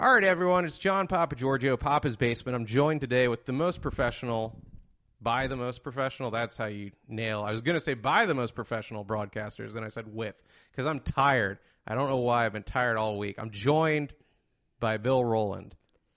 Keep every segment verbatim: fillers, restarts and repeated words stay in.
All right, everyone, it's John Papa Giorgio, Papa's Basement. I'm joined today with the most professional, by the most professional, that's how you nail. I was going to say by the most professional broadcasters, and I said with, because I'm tired. I don't know why. I've been tired all week. I'm joined by Bill Rowland.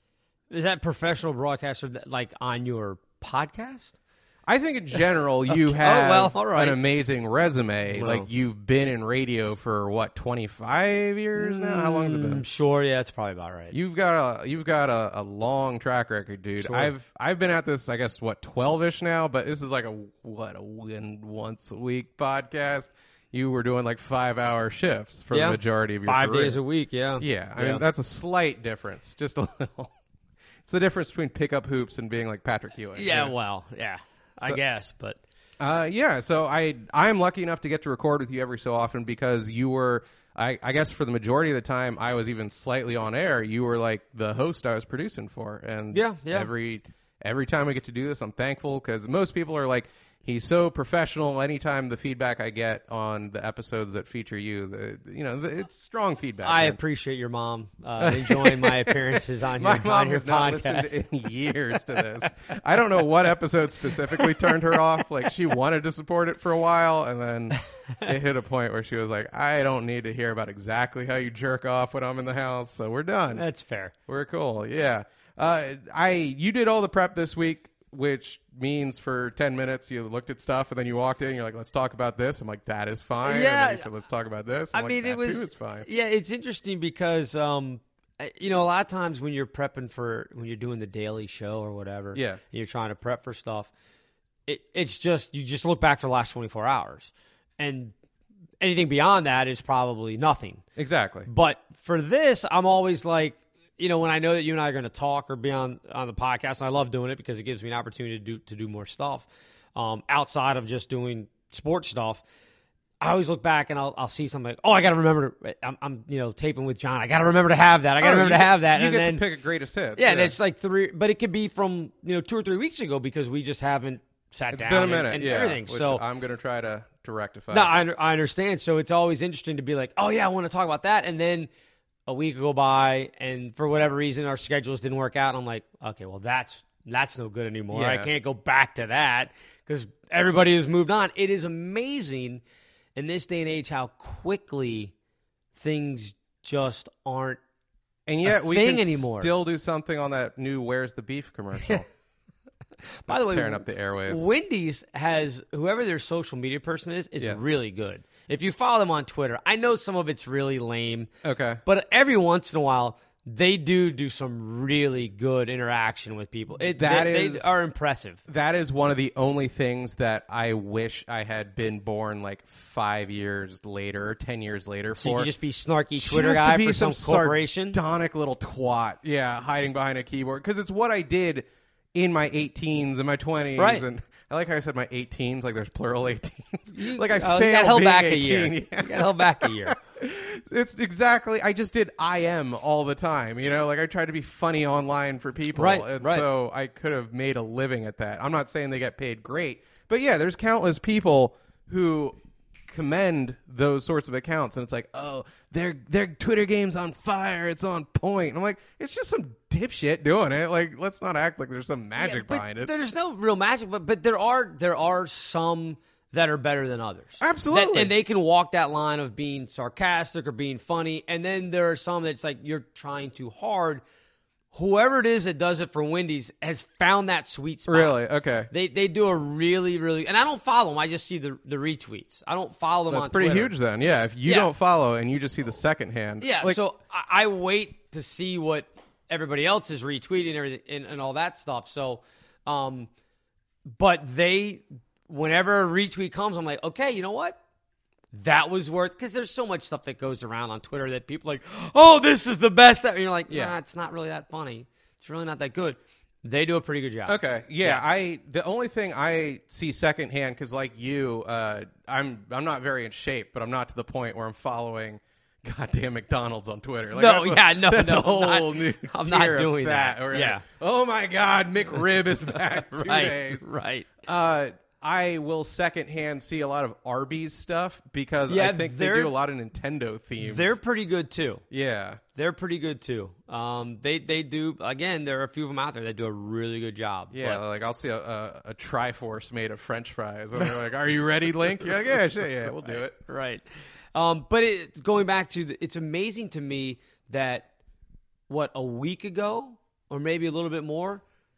Is that professional broadcaster that, like on your podcast? I think in general you Okay. have Oh, well, all right. an amazing resume. Well. Like you've been in radio for what, twenty-five years now? How long has it been? Mm, sure, yeah, that's probably about right. You've got a you've got a, a long track record, dude. Sure. I've I've been at this, I guess, what, twelve-ish now, but this is like a what a win once a week podcast. You were doing like five hour shifts for Yeah. the majority of your Five career. days a week, yeah. Yeah, I Yeah. mean that's a slight difference, just a little. It's the difference between pickup hoops and being like Patrick Ewing. Yeah, you know? well, yeah, I So- guess, but Uh, yeah, so I I'm lucky enough to get to record with you every so often because you were, I, I guess for the majority of the time I was even slightly on air. You were like the host I was producing for, and Yeah, yeah. every every time we get to do this, I'm thankful because most people are like, he's so professional. Anytime the feedback I get on the episodes that feature you, the, you know, the, it's strong feedback. I man. appreciate your mom uh, enjoying my appearances on your, My mom on your has not podcast. listened in years to this. I don't know what episode specifically turned her off. Like, she wanted to support it for a while, and then it hit a point where she was like, I don't need to hear about exactly how you jerk off when I'm in the house, so we're done. That's fair. We're cool, yeah. Uh, I You did all the prep this week, which means for ten minutes you looked at stuff, and then you walked in, and you're like, let's talk about this. I'm like, that is fine. Yeah. And then you said, let's talk about this. I'm I like, mean, that it was too is fine. Yeah, it's interesting because um, I- you know, a lot of times when you're prepping for when you're doing the daily show or whatever, Yeah. and you're trying to prep for stuff. It, it's just you just look back for the last twenty-four hours, and anything beyond that is probably nothing. Exactly. But for this, I'm always like, you know, when I know that you and I are going to talk or be on, on the podcast, and I love doing it because it gives me an opportunity to do to do more stuff um, outside of just doing sports stuff. I always look back and I'll I'll see something like, oh, I got to remember. To, I'm, I'm you know taping with John. I got to remember to have that. I got to Oh, remember you to get- have that. You and get then to pick a greatest hits. yeah, and it's like three, but it could be from you know two or three weeks ago because we just haven't sat It's down been a and- minute, and, yeah, everything. which So I'm going to try to, to rectify. no, I, I understand. So it's always interesting to be like, oh, yeah, I want to talk about that. And then a week will go by, and for whatever reason, our schedules didn't work out. And I'm like, okay, well, that's that's no good anymore. Yeah. I can't go back to that because everybody has moved on. It is amazing in this day and age how quickly things just aren't. and yet a we thing can anymore. still do something on that new "Where's the Beef" commercial. By the way, tearing up the airwaves. Wendy's has whoever their social media person is is Yes. really good. If you follow them on Twitter, I know some of it's really lame. Okay. But every once in a while, they do do some really good interaction with people. It, That they, is- they are impressive. That is one of the only things that I wish I had been born like five years later or ten years later So you for. can just be snarky Just Twitter to guy be for some, corporation. sardonic little twat, yeah, hiding behind a keyboard because it's what I did in my eighteens and my twenties, Right. and I like how I said my eighteens, like there's plural eighteens. You- like I oh, you failed got held being back a eighteen. year. Yeah. You got held back a year. It's exactly. I just did I am all the time. You know, like I tried to be funny online for people, Right, and right. so I could have made a living at that. I'm not saying they get paid great, but yeah, there's countless people who commend those sorts of accounts, and it's like, oh, their their Twitter game's on fire. It's on point. And I'm like, it's just some dipshit doing it. Like, let's not act like there's some magic Yeah, but behind it. There's no real magic, but but there are there are some that are better than others. Absolutely. That- and they can walk that line of being sarcastic or being funny. And then there are some that's like you're trying too hard. Whoever it is that does it for Wendy's has found that sweet spot. Really? Okay. They they do a really, really, and I don't follow them. I just see the the retweets. I don't follow them That's on pretty Twitter. huge then. Yeah. If you Yeah. don't follow and you just see the second hand. Yeah, Like, so I, I wait to see what everybody else is retweeting and everything and, and all that stuff. So, um, but they, whenever a retweet comes, I'm like, okay, you know what? That was worth, because there's so much stuff that goes around on Twitter that people are like, oh, this is the best. And you're like, Yeah. nah, it's not really that funny. It's really not that good. They do a pretty good job. Okay, yeah, I the only thing I see secondhand, because like you, uh, I'm I'm not very in shape, but I'm not to the point where I'm following goddamn McDonald's on Twitter. Like, No, that's a, yeah, no, that's no, a whole I'm not- new I'm not tier of doing fat. that. Where, Yeah. oh my God, McRib is back two right, days. right. Uh, I will secondhand see a lot of Arby's stuff because Yeah, I think they they're- do a lot of Nintendo themes. They're pretty good too. yeah. They're pretty good too. Um, they they do again. There are a few of them out there that do a really good job. Yeah, But- like I'll see a, a, a Triforce made of French fries, and they're like, "Are you ready, Link?" You're like, "Yeah, sure, yeah, we'll do it." right. Um, but it, going back to the, it's amazing to me that what a week ago or maybe a little bit more,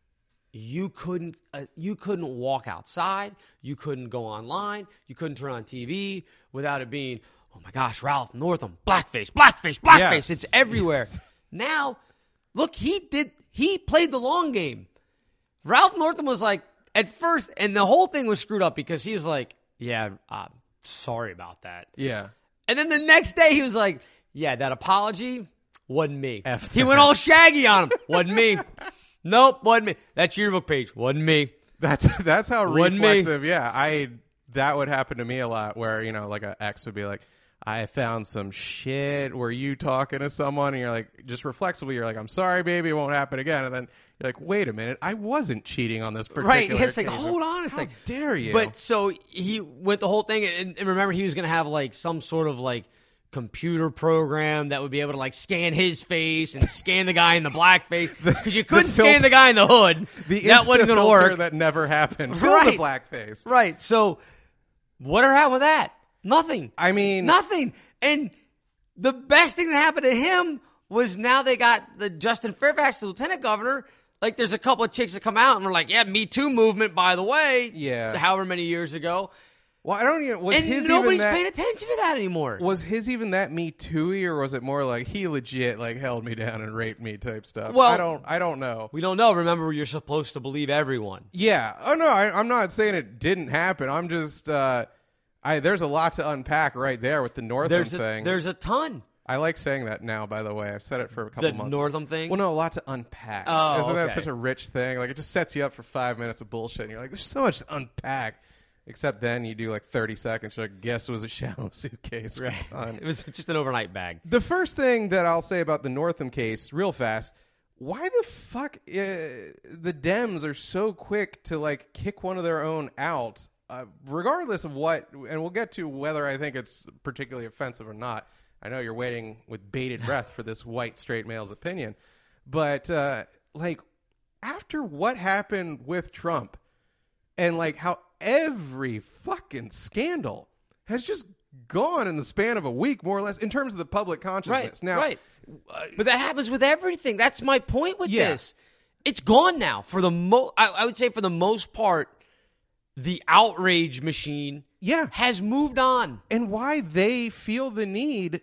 you couldn't uh, you couldn't walk outside, you couldn't go online, you couldn't turn on T V without it being, oh my gosh, Ralph Northam, blackface, blackface, blackface. Yes. It's everywhere. Yes. Now, look, he did he played the long game. Ralph Northam was like at first, and the whole thing was screwed up because he's like, yeah, uh, sorry about that. Yeah. And then the next day he was like, yeah, that apology wasn't me. F he that. went all shaggy on him. Wasn't me. Nope, wasn't me. That's your yearbook page. Wasn't me. That's that's how Wasn't me. reflexive. Yeah, I that would happen to me a lot. Where you know, like an ex would be like, "I found some shit." Were you talking to someone? And you're like, just reflexively, you're like, "I'm sorry, baby, it won't happen again." And then you're like, "Wait a minute, I wasn't cheating on this particular." Right. It's like, occasion. hold on a How second. dare you? But so he went the whole thing, and, and remember, he was going to have like some sort of like computer program that would be able to like scan his face and scan the guy in the black face because you couldn't the scan filter- the guy in the hood. the that wasn't going to filter work. That never happened. Fill Right. the blackface. Right. So whatever happened with that? Nothing. I mean, Nothing. And the best thing that happened to him was now they got the Justin Fairfax, the lieutenant governor. Like, there's a couple of chicks that come out and were like, yeah, Me Too movement, by the way. Yeah. To however many years ago. Well, I don't even. Was And his nobody's even that, paying attention to that anymore. Was his even that Me Too-y, or was it more like he legit like held me down and raped me type stuff? Well- I don't. I don't know. We don't know. Remember, you're supposed to believe everyone. Yeah. Oh no, I, I'm not saying it didn't happen. I'm just. Uh, I there's a lot to unpack right there with the Northam There's a, thing. there's a ton. I like saying that now. By the way, I've said it for a couple The months. Northam thing. Well, no, a lot to unpack. Oh, Isn't that okay. such a rich thing? Like it just sets you up for five minutes of bullshit, and you're like, "There's so much to unpack." Except then you do like thirty seconds. You're like, "Guess it was a shallow suitcase." We're done. It was just an overnight bag. The first thing that I'll say about the Northam case, real fast, why the fuck uh, the Dems are so quick to like kick one of their own out, uh, regardless of what, and we'll get to whether I think it's particularly offensive or not. I know you're waiting with bated breath for this white straight male's opinion, but uh, like after what happened with Trump and like how every fucking scandal has just gone in the span of a week, more or less, in terms of the public consciousness. Right, now, right. But that happens with everything. That's my point with Yeah. this. It's gone now. For the mo, I, I would say for the most part, the outrage machine yeah, has moved on. and why they feel the need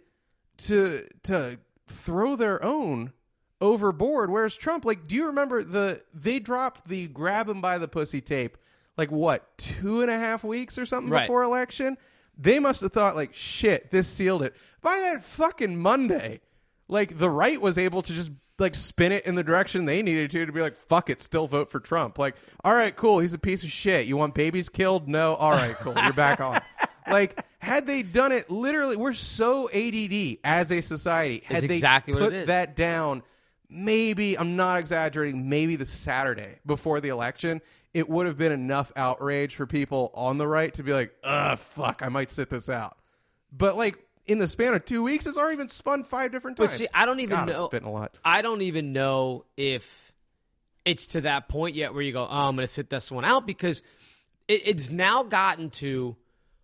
to to throw their own overboard. Whereas Trump, like, do you remember the they dropped the grab him by the pussy tape, like what, two and a half weeks or something Right. before election? They must have thought like, shit, this sealed it. By that fucking Monday, like the right was able to just like spin it in the direction they needed to to be like, fuck it, still vote for Trump. Like, all right, cool, he's a piece of shit. You want babies killed? No. All right, cool, you're back on. Like, had they done it literally, we're so A D D as a society. Had It's they exactly what put it is. that down, maybe, I'm not exaggerating, maybe the Saturday before the election, it would have been enough outrage for people on the right to be like, ugh, fuck, I might sit this out. But like in the span of two weeks, it's already been spun five different But times. see, I don't even God, I'm know. spitting a lot. I don't even know if it's to that point yet where you go, oh, I'm going to sit this one out, because it, it's now gotten to,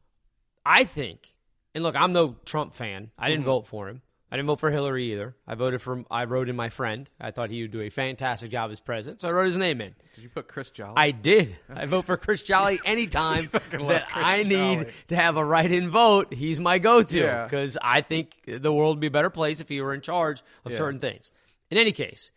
I think, and look, I'm no Trump fan. I didn't Mm-hmm. vote for him. I didn't vote for Hillary either. I voted for, I wrote in my friend. I thought he would do a fantastic job as president, so I wrote his name in. Did you put Chris Jolly? I did. I vote for Chris Jolly anytime fucking love that Chris I need Jolly. to have a write-in vote. He's my go-to, Yeah. because I think the world would be a better place if he were in charge of Yeah. certain things. In any case,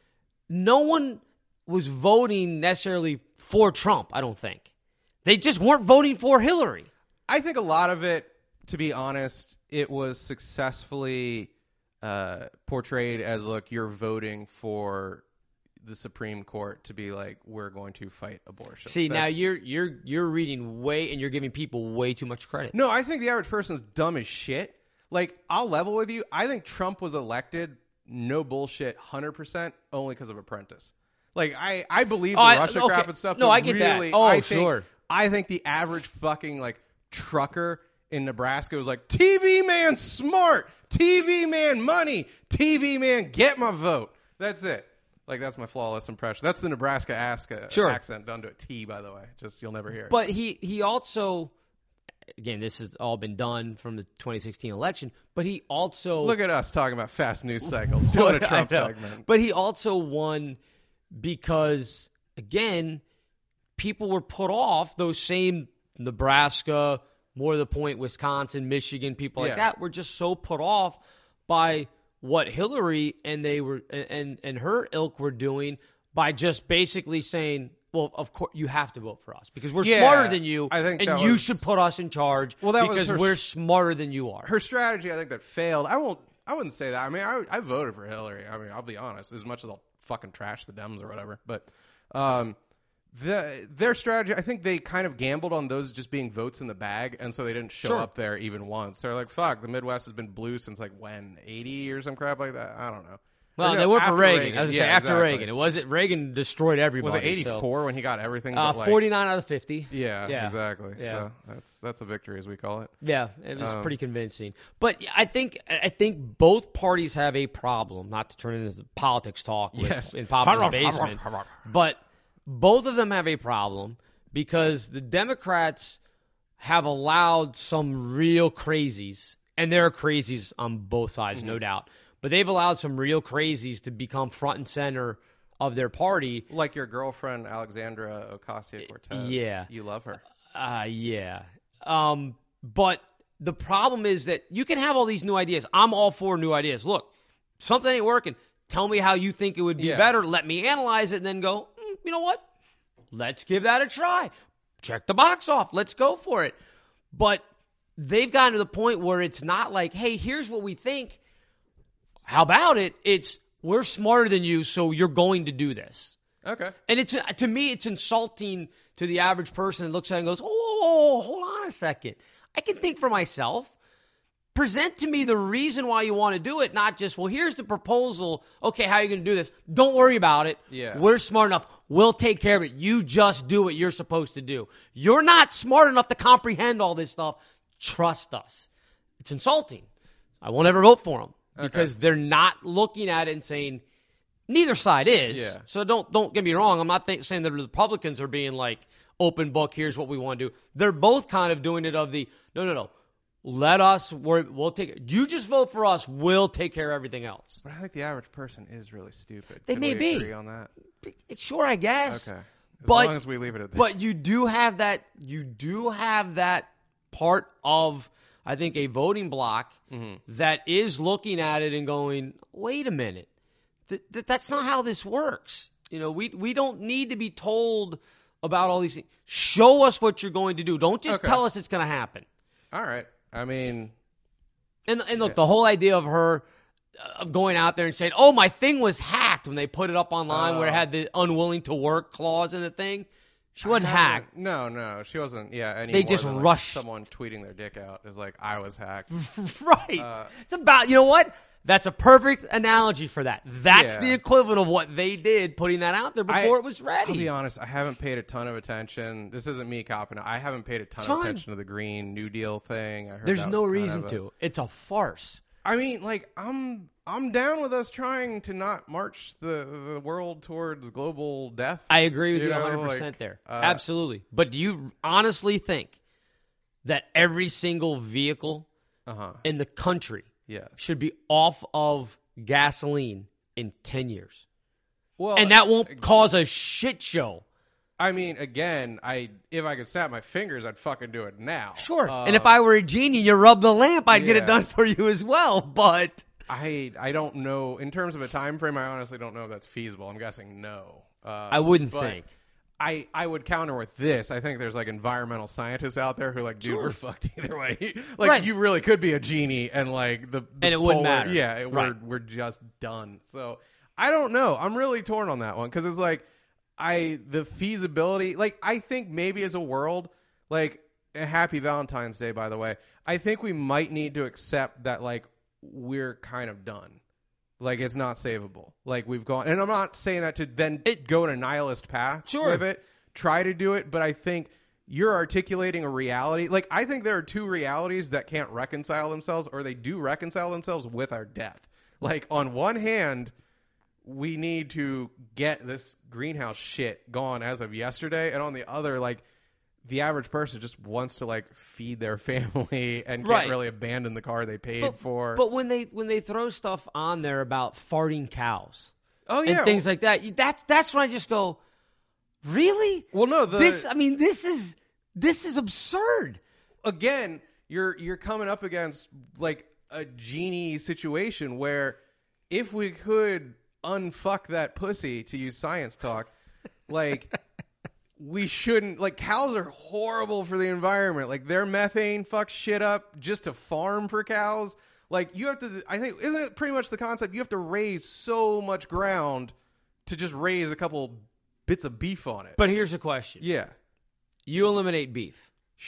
no one was voting necessarily for Trump, I don't think. They just weren't voting for Hillary. I think a lot of it, to be honest, it was successfully uh, portrayed as, look, you're voting for the Supreme Court to be like, we're going to fight abortion. See, now That's- you're you're you're reading way, and you're giving people way too much credit. No, I think the average person's dumb as shit. Like, I'll level with you. I think Trump was elected, no bullshit, one hundred percent, only because of Apprentice. Like, I, I believe the Oh, I- Russia okay. crap and stuff. No, but I get that. really, Oh, I think, sure. I think the average fucking like trucker in Nebraska was like, T V man smart, T V man money, T V man get my vote. That's it. Like, that's my flawless impression. That's the Nebraska Aska sure. accent done to a T, by the way. Just you'll never hear it. But he, he also, again, this has all been done from the twenty sixteen election, but he also... Look at us talking about fast news cycles, doing a Trump segment. But he also won because, again, people were put off. Those same Nebraska, more to the point, Wisconsin, Michigan, people like Yeah. that were just so put off by what Hillary and they were and and her ilk were doing by just basically saying, well, of course you have to vote for us because we're Yeah, smarter than you, I think and that you was- should put us in charge Well, that was because her- we're smarter than you are. Her strategy, I think, that failed. I won't. I wouldn't say that. I mean, I, I voted for Hillary. I mean, I'll be honest. As much as I'll fucking trash the Dems or whatever, but um, the their strategy, I think they kind of gambled on those just being votes in the bag, and so they didn't show Sure. up there even once. They're like, "Fuck, the Midwest has been blue since like when eighty or some crap like that." I don't know. Well, Or no, they were for after Reagan. Reagan. I was going to Yeah, say after exactly. Reagan. It wasn't Reagan destroyed everybody. Was it eighty-four so- when he got everything? Uh, but, like, forty-nine out of fifty. Yeah, Yeah. exactly. Yeah. So that's that's a victory, as we call it. Yeah, it was Um, pretty convincing. But I think I think both parties have a problem. Not to turn into politics talk with, Yes. in Papa's basement, but both of them have a problem because the Democrats have allowed some real crazies, and there are crazies on both sides, Mm-hmm. no doubt. But they've allowed some real crazies to become front and center of their party. Like your girlfriend, Alexandra Ocasio-Cortez. Yeah. You love her. Uh, yeah. Um, but the problem is that you can have all these new ideas. I'm all for new ideas. Look, something ain't working. Tell me how you think it would be Yeah. better. Let me analyze it and then go, mm, you know what? Let's give that a try. Check the box off. Let's go for it. But they've gotten to the point where it's not like, hey, here's what we think. How about it? It's, we're smarter than you, so you're going to do this. Okay. And it's to me, it's insulting to the average person that looks at it and goes, oh, hold on a second. I can think for myself. Present to me the reason why you want to do it, not just, well, here's the proposal. Okay, how are you going to do this? Don't worry about it. Yeah. We're smart enough. We'll take care of it. You just do what you're supposed to do. You're not smart enough to comprehend all this stuff. Trust us. It's insulting. I won't ever vote for them because they're not looking at it and saying, neither side is. Yeah. So don't don't get me wrong. I'm not th- saying that the Republicans are being like open book. Here's what we want to do. They're both kind of doing it of the no no no. Let us. We're, we'll take. You just vote for us. We'll take care of everything else. But I think the average person is really stupid. They Can may we be. agree on that? Sure, I guess. Okay. As But- long as we leave it at that. But you do have that. You do have that part of, I think, a voting block Mm-hmm. that is looking at it and going, "Wait a minute, th- th- that's not how this works." You know, we we don't need to be told about all these things. Show us what you're going to do. Don't just Okay. tell us it's going to happen. All right. I mean, And and look, the whole idea of her uh, of going out there and saying, "Oh, my thing was hacked," when they put it up online where it Oh. had the unwilling to work clause in the thing, she wasn't I hacked. haven't- No, no, she wasn't. Yeah, any They more just than, like, rushed- someone tweeting their dick out is like, I was hacked. Right. Uh, it's about, you know what? That's a perfect analogy for that. That's Yeah. the equivalent of what they did putting that out there before I- it was ready. I'll be honest, I haven't paid a ton of attention. This isn't me copping it. I haven't paid a ton It's of fine. attention to the Green New Deal thing. I heard There's that no was kind reason of a- to. It's a farce. I mean, like, I'm I'm down with us trying to not march the, the world towards global death. I agree with you, know, one hundred percent like, there. uh, Absolutely. But do you honestly think that every single vehicle Uh-huh. in the country Yes. should be off of gasoline in ten years? Well, And that won't cause a shit show. I mean, again, I if I could snap my fingers, I'd fucking do it now. Sure. Uh, and if I were a genie and you rub the lamp, I'd get it yeah. done for you as well. But I I don't know in terms of a time frame. I honestly don't know if that's feasible. I'm guessing no. Uh, I wouldn't but think. I, I would counter with this. I think there's like environmental scientists out there who are like, dude, Sure. we're fucked either way. Like Right. you really could be a genie and like the, the And it wouldn't polar- matter. Yeah, it, Right. we're we're just done. So I don't know. I'm really torn on that one because it's like I the feasibility. Like I think maybe as a world, like a happy Valentine's Day, by the way. I think we might need to accept that like we're kind of done. Like it's not savable. Like we've gone, and I'm not saying that to then It- go in a nihilist path Sure. with it. Try to do it, but I think you're articulating a reality. Like, I think there are two realities that can't reconcile themselves, or they do reconcile themselves with our death. Like, on one hand, we need to get this greenhouse shit gone as of yesterday. And on the other, like, the average person just wants to, like, feed their family and can't Right. really abandon the car they paid But, for. but when they when they throw stuff on there about farting cows oh, yeah. and things like that, you- that's that's when I just go, really? Well, no, the, This, I mean, this is this is absurd. again, you're you're coming up against, like, a genie situation where if we could unfuck that pussy, to use science talk, like, we shouldn't, like, cows are horrible for the environment. Like, their methane fucks shit up just to farm for cows. Like, you have to, I think, isn't it pretty much the concept? You have to raise so much ground to just raise a couple bits of beef on it. But here's the question: Yeah. you eliminate beef,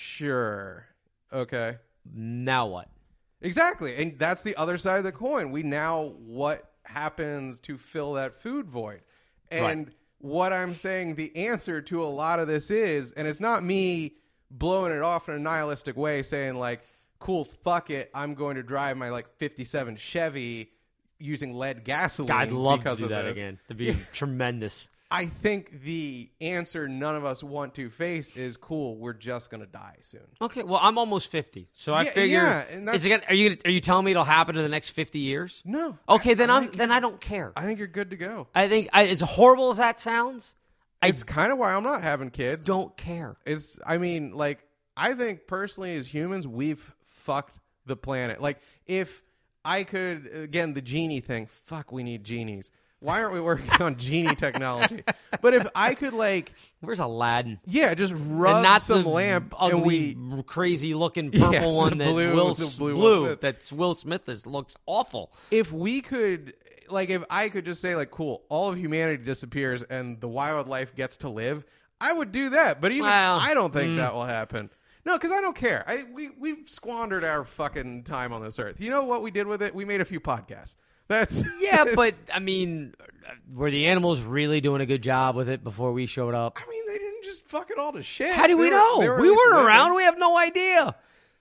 Sure. Okay. now what? Exactly. And that's the other side of the coin. We now, what happens to fill that food void? And Right. what I'm saying the answer to a lot of this is, and it's not me blowing it off in a nihilistic way saying, like, cool, fuck it, I'm going to drive my, like, fifty-seven Chevy using lead gasoline. God, I'd love to because do of that this. again. That'd be tremendous. I think the answer none of us want to face is, cool, we're just going to die soon. Okay, well, I'm almost fifty, so I Yeah, figure. yeah, and that's- is it gonna, are you gonna, are you telling me it'll happen in the next fifty years? No. Okay, then I I'm think then I don't care. I think you're good to go. I think I, as horrible as that sounds, I It's kind of why I'm not having kids. don't care. Is I mean, like, I think personally as humans, we've fucked the planet. Like, if I could, again, the genie thing, fuck, we need genies. Why aren't we working on genie technology? But if I could, like, Where's Aladdin? yeah, just rub and not some the lamp ugly, and we, crazy looking purple Yeah, one the that blue- Will, the S- blue blue, Will Smith. that's Will Smith is looks awful. if we could, like, if I could just say, like, cool, all of humanity disappears and the wildlife gets to live, I would do that. But even Well, I don't think mm. that will happen. No, because I don't care. I we we've squandered our fucking time on this earth. You know what we did with it? We made a few podcasts. That's Yeah, but I mean, were the animals really doing a good job with it before we showed up? I mean, they didn't just fuck it all to shit. How do we They were- know? they were at We least weren't living. around. We have no idea.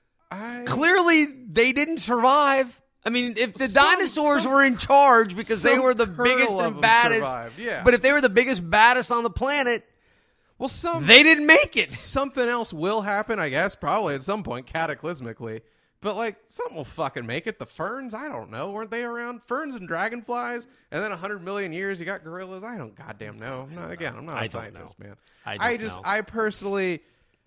I, Clearly, they didn't survive. I mean, if the Some- dinosaurs some- were in charge because they some were the kernel biggest of and them baddest, survived, yeah. but if they were the biggest, baddest on the planet, well, some they didn't make it. something else will happen, I guess, probably at some point, cataclysmically. But, like, something will fucking make it. The ferns, I don't know. Weren't they around? Ferns and dragonflies? And then a hundred million years, you got gorillas? I don't goddamn know. I'm not, again, I'm not I a don't scientist, know. man. I I don't just, know. I personally,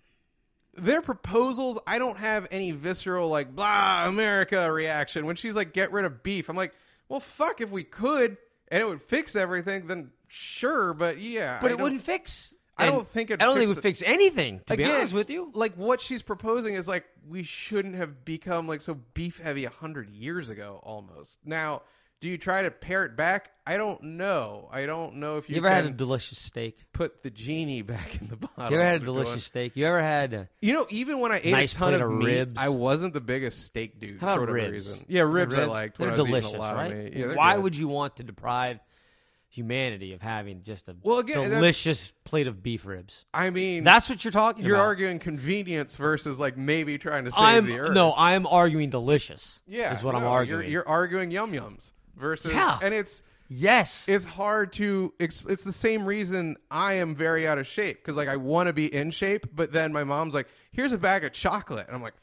their proposals, I don't have any visceral, like, blah, America reaction. When she's like, get rid of beef, I'm like, well, fuck, if we could and it would fix everything, then sure, but yeah. But I it don't- wouldn't fix. I don't and think it'd I don't think it fix would fix anything. To be Again, honest with you, like, what she's proposing is, like, we shouldn't have become, like, so beef heavy a hundred years ago almost. Now, do you try to pare it back? I don't know. I don't know if you, you ever can had a delicious steak? put the genie back in the bottle. You ever had a as we're delicious doing. steak? You ever had? A, You know, even when I ate Nice a ton plate of, of meat, ribs? I wasn't the biggest steak dude How for about whatever ribs? reason. Yeah, ribs, I ribs? liked They're when I was delicious, eating a lot right? of meat. Yeah, they're Why good. would you want to deprive humanity of having just a Well, again, that's- delicious plate of beef ribs? I mean, That's what you're talking you're about. arguing convenience versus, like, maybe trying to save I'm the earth. no, I'm arguing delicious. Yeah, is what I'm no, arguing. You're, you're arguing yum yums versus, Yeah. and it's yes, it's hard to. It's, it's the same reason I am very out of shape because, like, I want to be in shape, but then my mom's like, "Here's a bag of chocolate," and I'm like,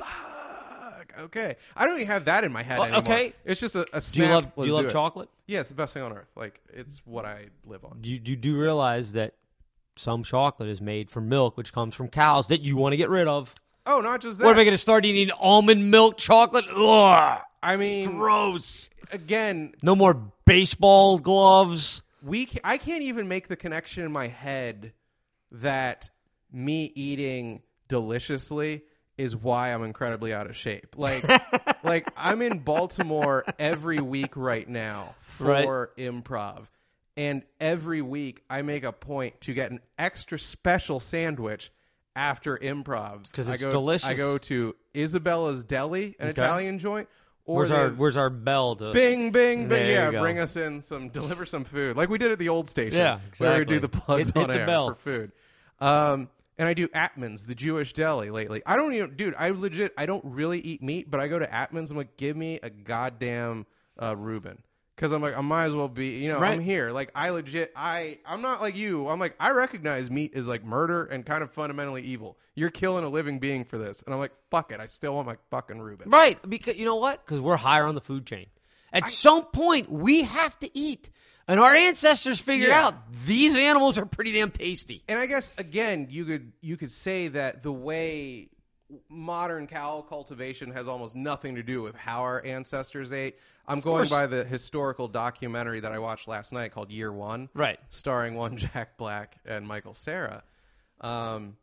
"Fuck, okay." I don't even have that in my head Uh, anymore. okay. It's just a, a do you snap. love do Let's you love it. chocolate? Yeah, it's the best thing on earth. Like, it's what I live on. Do you, do you do realize that some chocolate is made from milk, which comes from cows that you want to get rid of? Oh, not just that. What am I going to start eating almond milk chocolate? Ugh, I mean, gross. again, No more baseball gloves. we ca- I can't even make the connection in my head that me eating deliciously is why I'm incredibly out of shape. Like, like I'm in Baltimore every week right now for improv. And every week I make a point to get an extra special sandwich after improv. 'Cause it's I go, delicious. I go to Isabella's Deli, an Okay. Italian joint. Or Where's they our have- Where's our bell to? Bing, bing, bing. There you Yeah, go. bring us in some, deliver some food. Like we did at the old station. Yeah, Where we do exactly. the plugs Hit- on hit the air bell. for food. Um, and I do Atman's, the Jewish deli lately. I don't even, dude, I legit, I don't really eat meat, but I go to Atman's. I'm like, give me a goddamn uh, Reuben. Because I'm like, I might as well be, you know, Right. I'm here. Like, I legit, I, I'm not like you. I'm like, I recognize meat is like murder and kind of fundamentally evil. You're killing a living being for this. And I'm like, fuck it. I still want my fucking Reuben. Right. Because you know what? Because we're higher on the food chain. At I, some point, we have to eat. And our ancestors figured yeah. out these animals are pretty damn tasty. And I guess, again, you could you could say that the way modern cow cultivation has almost nothing to do with how our ancestors ate. I'm of going course. by the historical documentary that I watched last night called Year One. Right. Starring one Jack Black and Michael Cera. Um,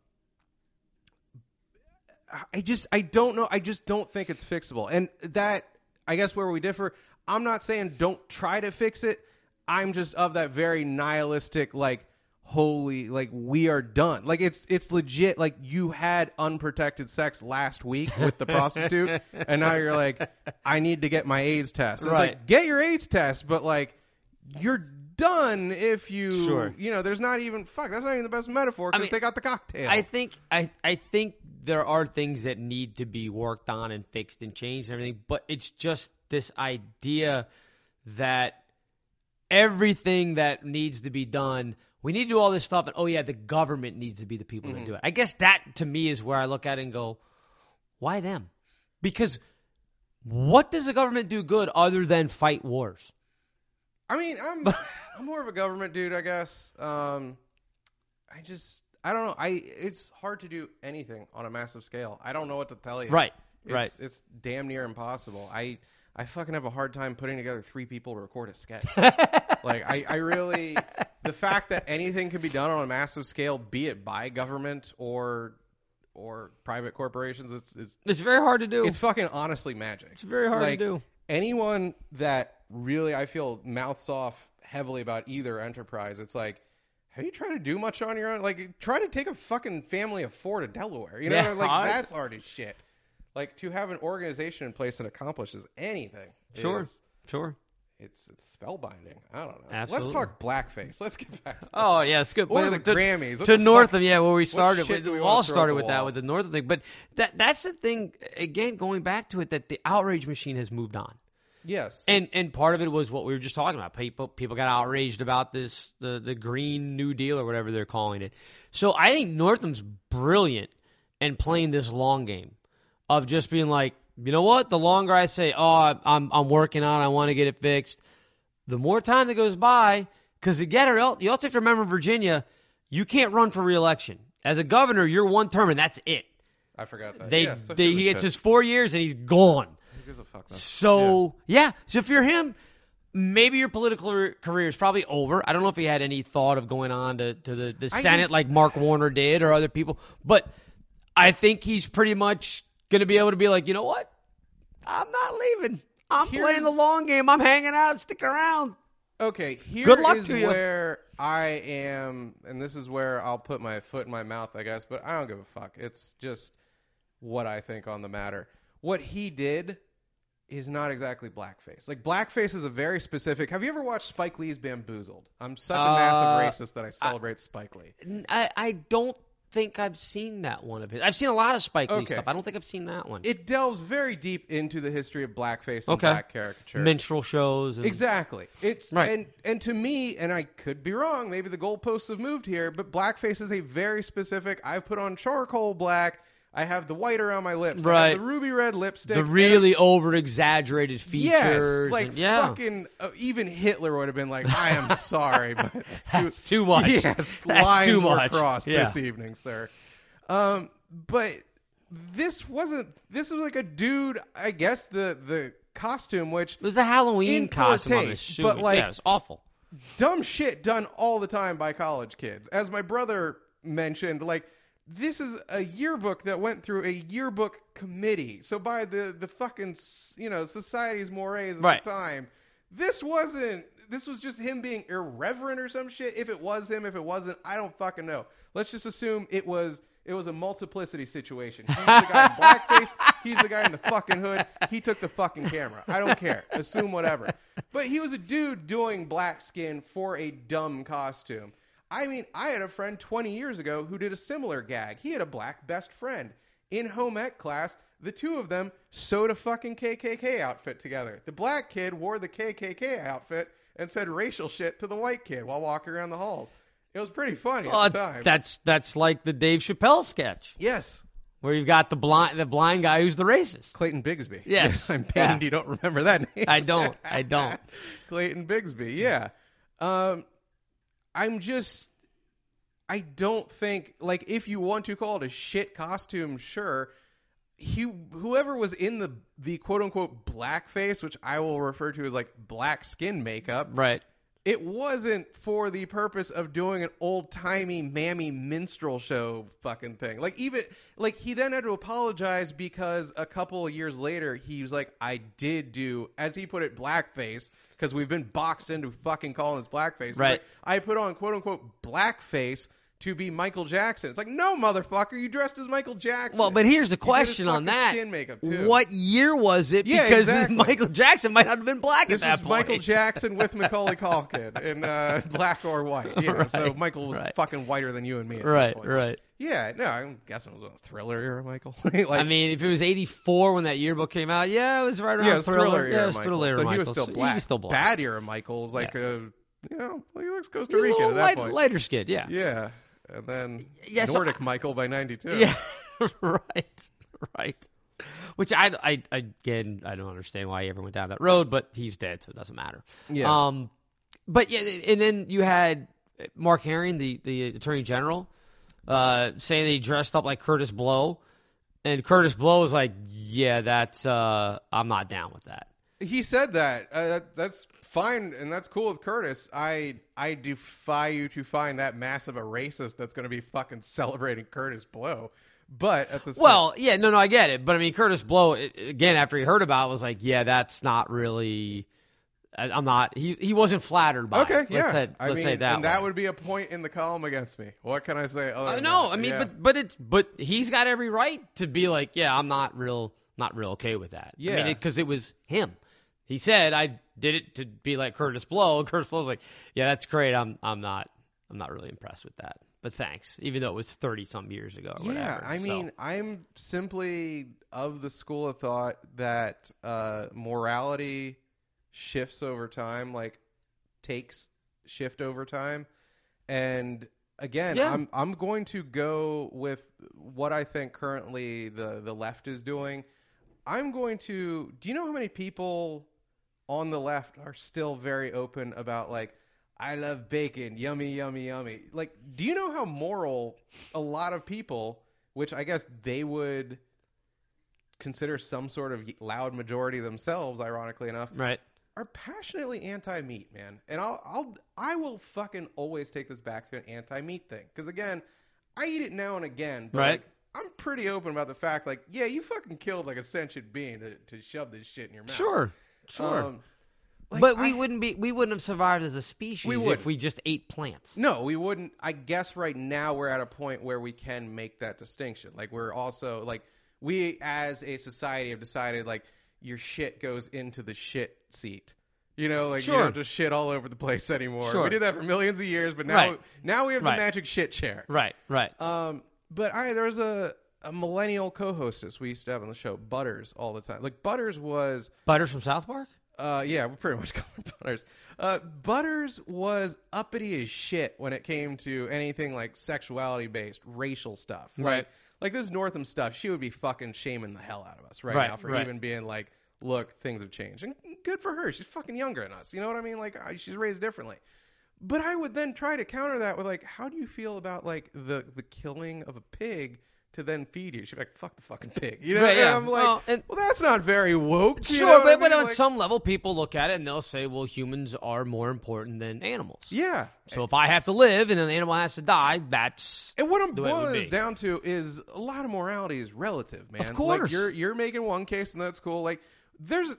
I just, I don't know. I just don't think it's fixable. And that, I guess where we differ, I'm not saying don't try to fix it. I'm just of that very nihilistic, like, holy, like, we are done. Like, it's it's legit. Like, you had unprotected sex last week with the prostitute, and now you're like, I need to get my AIDS test. And Right. It's like, get your AIDS test, but, like, you're done if you, Sure. you know, there's not even, fuck, that's not even the best metaphor because I mean, they got the cocktail. I think I, I think there are things that need to be worked on and fixed and changed and everything, but it's just this idea that everything that needs to be done, we need to do all this stuff, and oh yeah, the government needs to be the people Mm-hmm. that do it. I guess that to me is where I look at it and go, why them? Because what does the government do good other than fight wars? I mean, I'm I'm more of a government dude, I guess. Um, I just I don't know. I it's hard to do anything on a massive scale. I don't know what to tell you. Right, it's, right. It's damn near impossible. I I fucking have a hard time putting together three people to record a sketch. Like I, I really the fact that anything can be done on a massive scale, be it by government or or private corporations, it's it's It's very hard to do. it's fucking honestly magic. It's very hard like, to do. Anyone that really, I feel, mouths off heavily about either enterprise, it's like, have you tried to do much on your own? Like, try to take a fucking family of four to Delaware. You know, Yeah, like, I- that's hard as shit. Like, to have an organization in place that accomplishes anything. Sure, is- sure. It's it's spellbinding. I don't know. Absolutely. Let's talk blackface. Let's get back to that. Oh yeah, it's good. Or But the to, Grammys. What to the Northam, fuck? yeah, where we started. shit With, do we we wanna all throw at started the with that wall? with the Northam thing. But that that's the thing. Again, going back to it, that the outrage machine has moved on. Yes. And and part of it was what we were just talking about. People people got outraged about this the the Green New Deal or whatever they're calling it. So I think Northam's brilliant in playing this long game of just being like, you know what? The longer I say, oh, I'm I'm working on, it, I want to get it fixed, the more time that goes by. Because again, you also have to remember, Virginia, you can't run for re-election as a governor. You're one term and that's it. I forgot that. They, yeah, so they who gives a he gets shit? his four years and he's gone. Who gives a fuck, then? So, yeah. So if you're him, maybe your political career is probably over. I don't know if he had any thought of going on to, to the, the I Senate just- like Mark Warner did or other people. But I think he's pretty much going to be able to be like, you know what? I'm not leaving. I'm Here's- playing the long game. I'm hanging out, sticking around. Okay, here Good luck is to you. where I am, and this is where I'll put my foot in my mouth, I guess, but I don't give a fuck. It's just what I think on the matter. What he did is not exactly blackface. Like, blackface is a very specific... Have you ever watched Spike Lee's Bamboozled? I'm such a Uh, massive racist that I celebrate Spike Lee. I, I don't think I've seen that one of his. I've seen a lot of Spike Lee Okay. stuff. I don't think I've seen that one. It delves very deep into the history of blackface and Okay. black caricature. Minstrel shows. And, Exactly. It's Right. and and to me, and I could be wrong, maybe the goalposts have moved here, but blackface is a very specific. I've put on charcoal black. I have the white around my lips. I Right. have the ruby red lipstick. The and really over exaggerated it- features. yes, like and, yeah. fucking uh, even Hitler would have been like, "I am sorry, but That's too much. Yes, That's lines too were much. crossed Yeah. this evening, sir." Um, but this wasn't. This was like a dude. I guess the the costume, which It was a Halloween In poor costume on this taste, shoe. but, like- yeah, it's awful. dumb shit done all the time by college kids. As my brother mentioned, like, this is a yearbook that went through a yearbook committee. So by the the fucking, you know, society's mores at Right. the time, this wasn't, this was just him being irreverent or some shit. If it was him, if it wasn't, I don't fucking know. Let's just assume it was it was a multiplicity situation. He's the guy in blackface. He's the guy in the fucking hood. He took the fucking camera. I don't care. Assume whatever. But he was a dude doing black skin for a dumb costume. I mean, I had a friend twenty years ago who did a similar gag. He had a black best friend. In home ec class, the two of them sewed a fucking K K K outfit together. The black kid wore the K K K outfit and said racial shit to the white kid while walking around the halls. It was pretty funny Well, at the time. That's that's like the Dave Chappelle sketch Yes. where you've got the blind the blind guy who's the racist. Clayton Bigsby. Yes. I'm pained Yeah. you don't remember that name. I don't. I don't. Clayton Bigsby, yeah. Um, I'm just, I don't think, like, if you want to call it a shit costume, sure. He, whoever was in the, the quote-unquote blackface, which I will refer to as, like, black skin makeup. Right. It wasn't for the purpose of doing an old-timey mammy minstrel show fucking thing. Like, even, like, he then had to apologize because a couple of years later, he was like, I did do, as he put it, blackface, because we've been boxed into fucking calling this blackface. He's Right. like, I put on, quote-unquote, blackface to be Michael Jackson. It's like, no, motherfucker, you dressed as Michael Jackson. Well, but here's the You did his question on fucking that. Skin makeup too. What year was it? Yeah, because exactly. Michael Jackson might not have been black This at that was point. Michael Jackson with Macaulay Culkin in uh, black or white. Yeah, so Right, Michael was right. fucking whiter than you and me. At Right, that point. right. Yeah, no, I'm guessing it was a Thriller era, Michael. like, I mean, if it was eighty-four when that yearbook came out, yeah, it was right around yeah, it was Thriller. Thriller yeah, era, it was Michael. Thriller era so Michael. he was still So black. He was still black. Bad era Michael is like Yeah. a, you know, like he looks Costa He was a Rican little at that light, point. lighter skinned, yeah. Yeah, and then Yeah, so Nordic Michael by ninety-two. Yeah, right, right. Which I, I, I, again, I don't understand why he ever went down that road, but he's dead, so it doesn't matter. Yeah. Um, but yeah, and then you had Mark Herring, the the Attorney General, uh, saying that he dressed up like Curtis Blow, and Curtis Blow was like, "Yeah, that's uh, I'm not down with that." He said that. Uh, that. That's fine, and that's cool with Curtis. I I defy you to find that massive a racist that's going to be fucking celebrating Curtis Blow. But at the same Well, yeah, no, no, I get it, but I mean, Curtis Blow it- again after he heard about it was like, "Yeah, that's not really." I, I'm not. He he wasn't flattered by okay, it. yeah. Let's say, I let's mean, say that. and that way. would be a point in the column against me. What can I say? Other Uh, than no, that? I mean, Yeah. but but it's but he's got every right to be like, yeah, I'm not real, not real okay with that. I Yeah. mean, because it, it was him. He said I did it to be like Curtis Blow. And Curtis Blow's like, yeah, that's great. I'm I'm not I'm not really impressed with that. But thanks, even though it was thirty some years ago. Or Yeah, whatever. I So, mean, I'm simply of the school of thought that uh, morality shifts over time, like takes shift over time, and again, Yeah. I'm I'm going to go with what I think currently the the left is doing. I'm going to. Do you know how many people on the left are still very open about like, I love bacon, yummy, yummy, yummy. Like, do you know how moral a lot of people, which I guess they would consider some sort of loud majority themselves, ironically enough, right? are passionately anti-meat, man. And I'll, I'll, I will fucking always take this back to an anti-meat thing. Because again, I eat it now and again, but Right. like, I'm pretty open about the fact, like, yeah, you fucking killed like a sentient being to, to shove this shit in your mouth. Sure, sure. Um, like, but we I- wouldn't be we wouldn't have survived as a species We if wouldn't. we just ate plants. No, we wouldn't. I guess right now we're at a point where we can make that distinction. Like, we're also, like, we as a society have decided, like, your shit goes into the shit seat. You know, like, Sure. you don't just shit all over the place anymore. Sure. We did that for millions of years, but now Right. now we have Right. the magic shit chair. Right, right. Um, but I there was a, a millennial co-hostess we used to have on the show, Butters, all the time. Like, Butters was... Butters from South Park. Uh, yeah, we pretty much call her Butters. Uh, Butters was uppity as shit when it came to anything like sexuality-based, racial stuff. Right. Like, like this Northam stuff, she would be fucking shaming the hell out of us right, Right, now for right. even being like, look, things have changed. And good for her. She's fucking younger than us. You know what I mean? Like, uh, she's raised differently. But I would then try to counter that with, like, how do you feel about, like, the, the killing of a pig to then feed you? She'd be like, fuck the fucking pig. You know? Right, And yeah. I'm like, Well, and- well, that's not very woke. you Sure, know what but, I but mean? on Like, some level, people look at it and they'll say, well, humans are more important than animals. yeah. So if I have to live and an animal has to die, that's And what I'm the way it would boiling this be. down to is a lot of morality is relative, man. Of course. Like, you're you're making one case and that's cool. Like, there's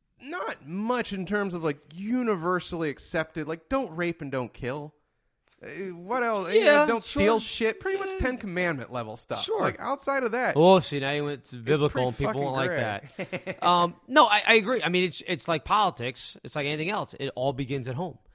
not much in terms of like universally accepted. Like, don't rape and don't kill. Uh, What else? You know, Yeah, don't sure. steal shit. Pretty much Ten Commandment level stuff. Sure. Like, outside of that, Oh, see, now you went to biblical pretty and people fucking won't like great. that. um, no, I, I agree. I mean, it's it's like politics. It's like anything else. It all begins at home.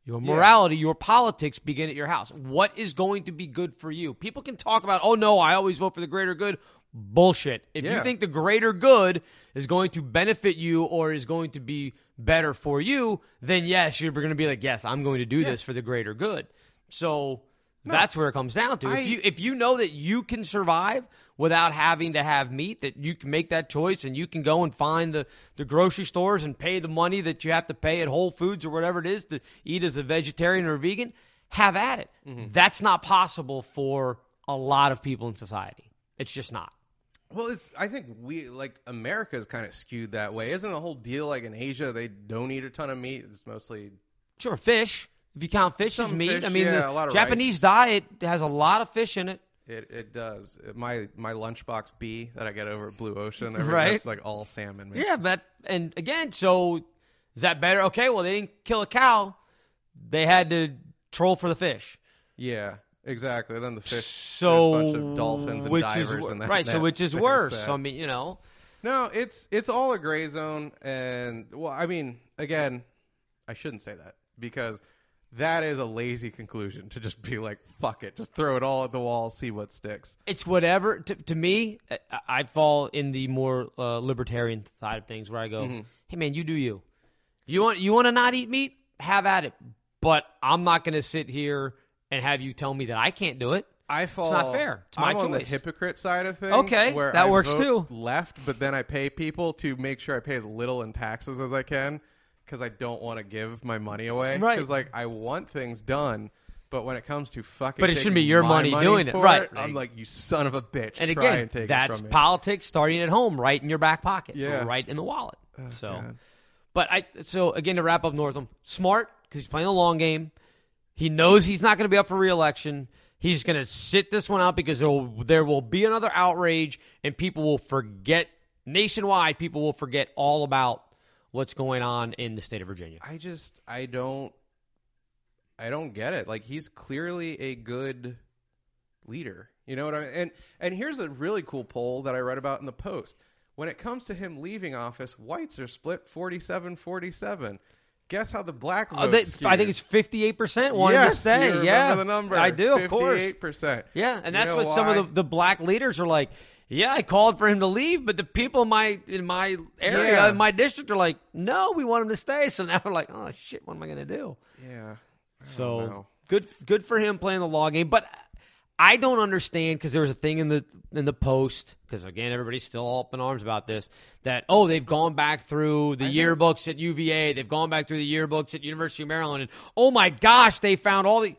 Your morality, yeah. your politics begin at your house. What is going to be good for you? People can talk about, oh, no, I always vote for the greater good. Bullshit. If yeah. you think the greater good is going to benefit you or is going to be better for you, then yes, you're going to be like, yes, I'm going to do yeah. this for the greater good. So no, that's where it comes down to. I, if you if you know that you can survive without having to have meat, that you can make that choice and you can go and find the, the grocery stores and pay the money that you have to pay at Whole Foods or whatever it is to eat as a vegetarian or a vegan, have at it. Mm-hmm. That's not possible for a lot of people in society. It's just not. Well, it's. I think we like America is kind of skewed that way. Isn't the whole deal like in Asia they don't eat a ton of meat? It's mostly sure fish. If you count fish Some as meat, fish, I mean yeah, the a lot of Japanese rice. diet has a lot of fish in it. It it does. My my lunchbox B that I get over at Blue Ocean, every right? That's like all salmon. Man. Yeah, but and again, so is that better? Okay, well they didn't kill a cow; they had to troll for the fish. Yeah. Exactly. Then the fish, so a bunch of dolphins and which divers is, in that. Right. So which is worse. So, I mean, you know. No, it's it's all a gray zone, and well, I mean, again, I shouldn't say that because that is a lazy conclusion to just be like, fuck it, just throw it all at the wall, see what sticks. It's whatever. To, to me, I, I fall in the more uh, libertarian side of things, where I go, mm-hmm. hey man, you do you. You want you want to not eat meat? Have at it. But I'm not going to sit here and have you tell me that I can't do it. I fall. It's not fair. It's my I'm choice. on the hypocrite side of things. Okay, where that I works vote too. Left, but then I pay people to make sure I pay as little in taxes as I can because I don't want to give my money away. Right. Because like I want things done, but when it comes to fucking, but it shouldn't be your money, money doing it, right? It, I'm like, you son of a bitch. And try again, and take that's it from politics starting at home, right in your back pocket, yeah, right in the wallet. Oh, so, God. but I so again to wrap up Northam, smart because he's playing a long game. He knows he's not going to be up for re-election. He's going to sit this one out because there will, there will be another outrage and people will forget, nationwide, people will forget all about what's going on in the state of Virginia. I just, I don't, I don't get it. Like, he's clearly a good leader. You know what I mean? And, and here's a really cool poll that I read about in the Post. When it comes to him leaving office, whites are split forty-seven forty-seven. Guess how the black vote uh, they, I think it's fifty-eight percent wanted yes, to stay. You remember yeah, the number. I do, of course. fifty-eight percent. Yeah, and that's you know what why? some of the, the black leaders are like. Yeah, I called for him to leave, but the people in my in my area, yeah. in my district, are like, no, we want him to stay. So now we're like, oh shit, what am I going to do? Yeah. So know. good, good for him playing the law game, but I don't understand because there was a thing in the in the Post because again everybody's still all up in arms about this that oh they've gone back through the I yearbooks think. at U V A, they've gone back through the yearbooks at University of Maryland, and oh my gosh, they found all the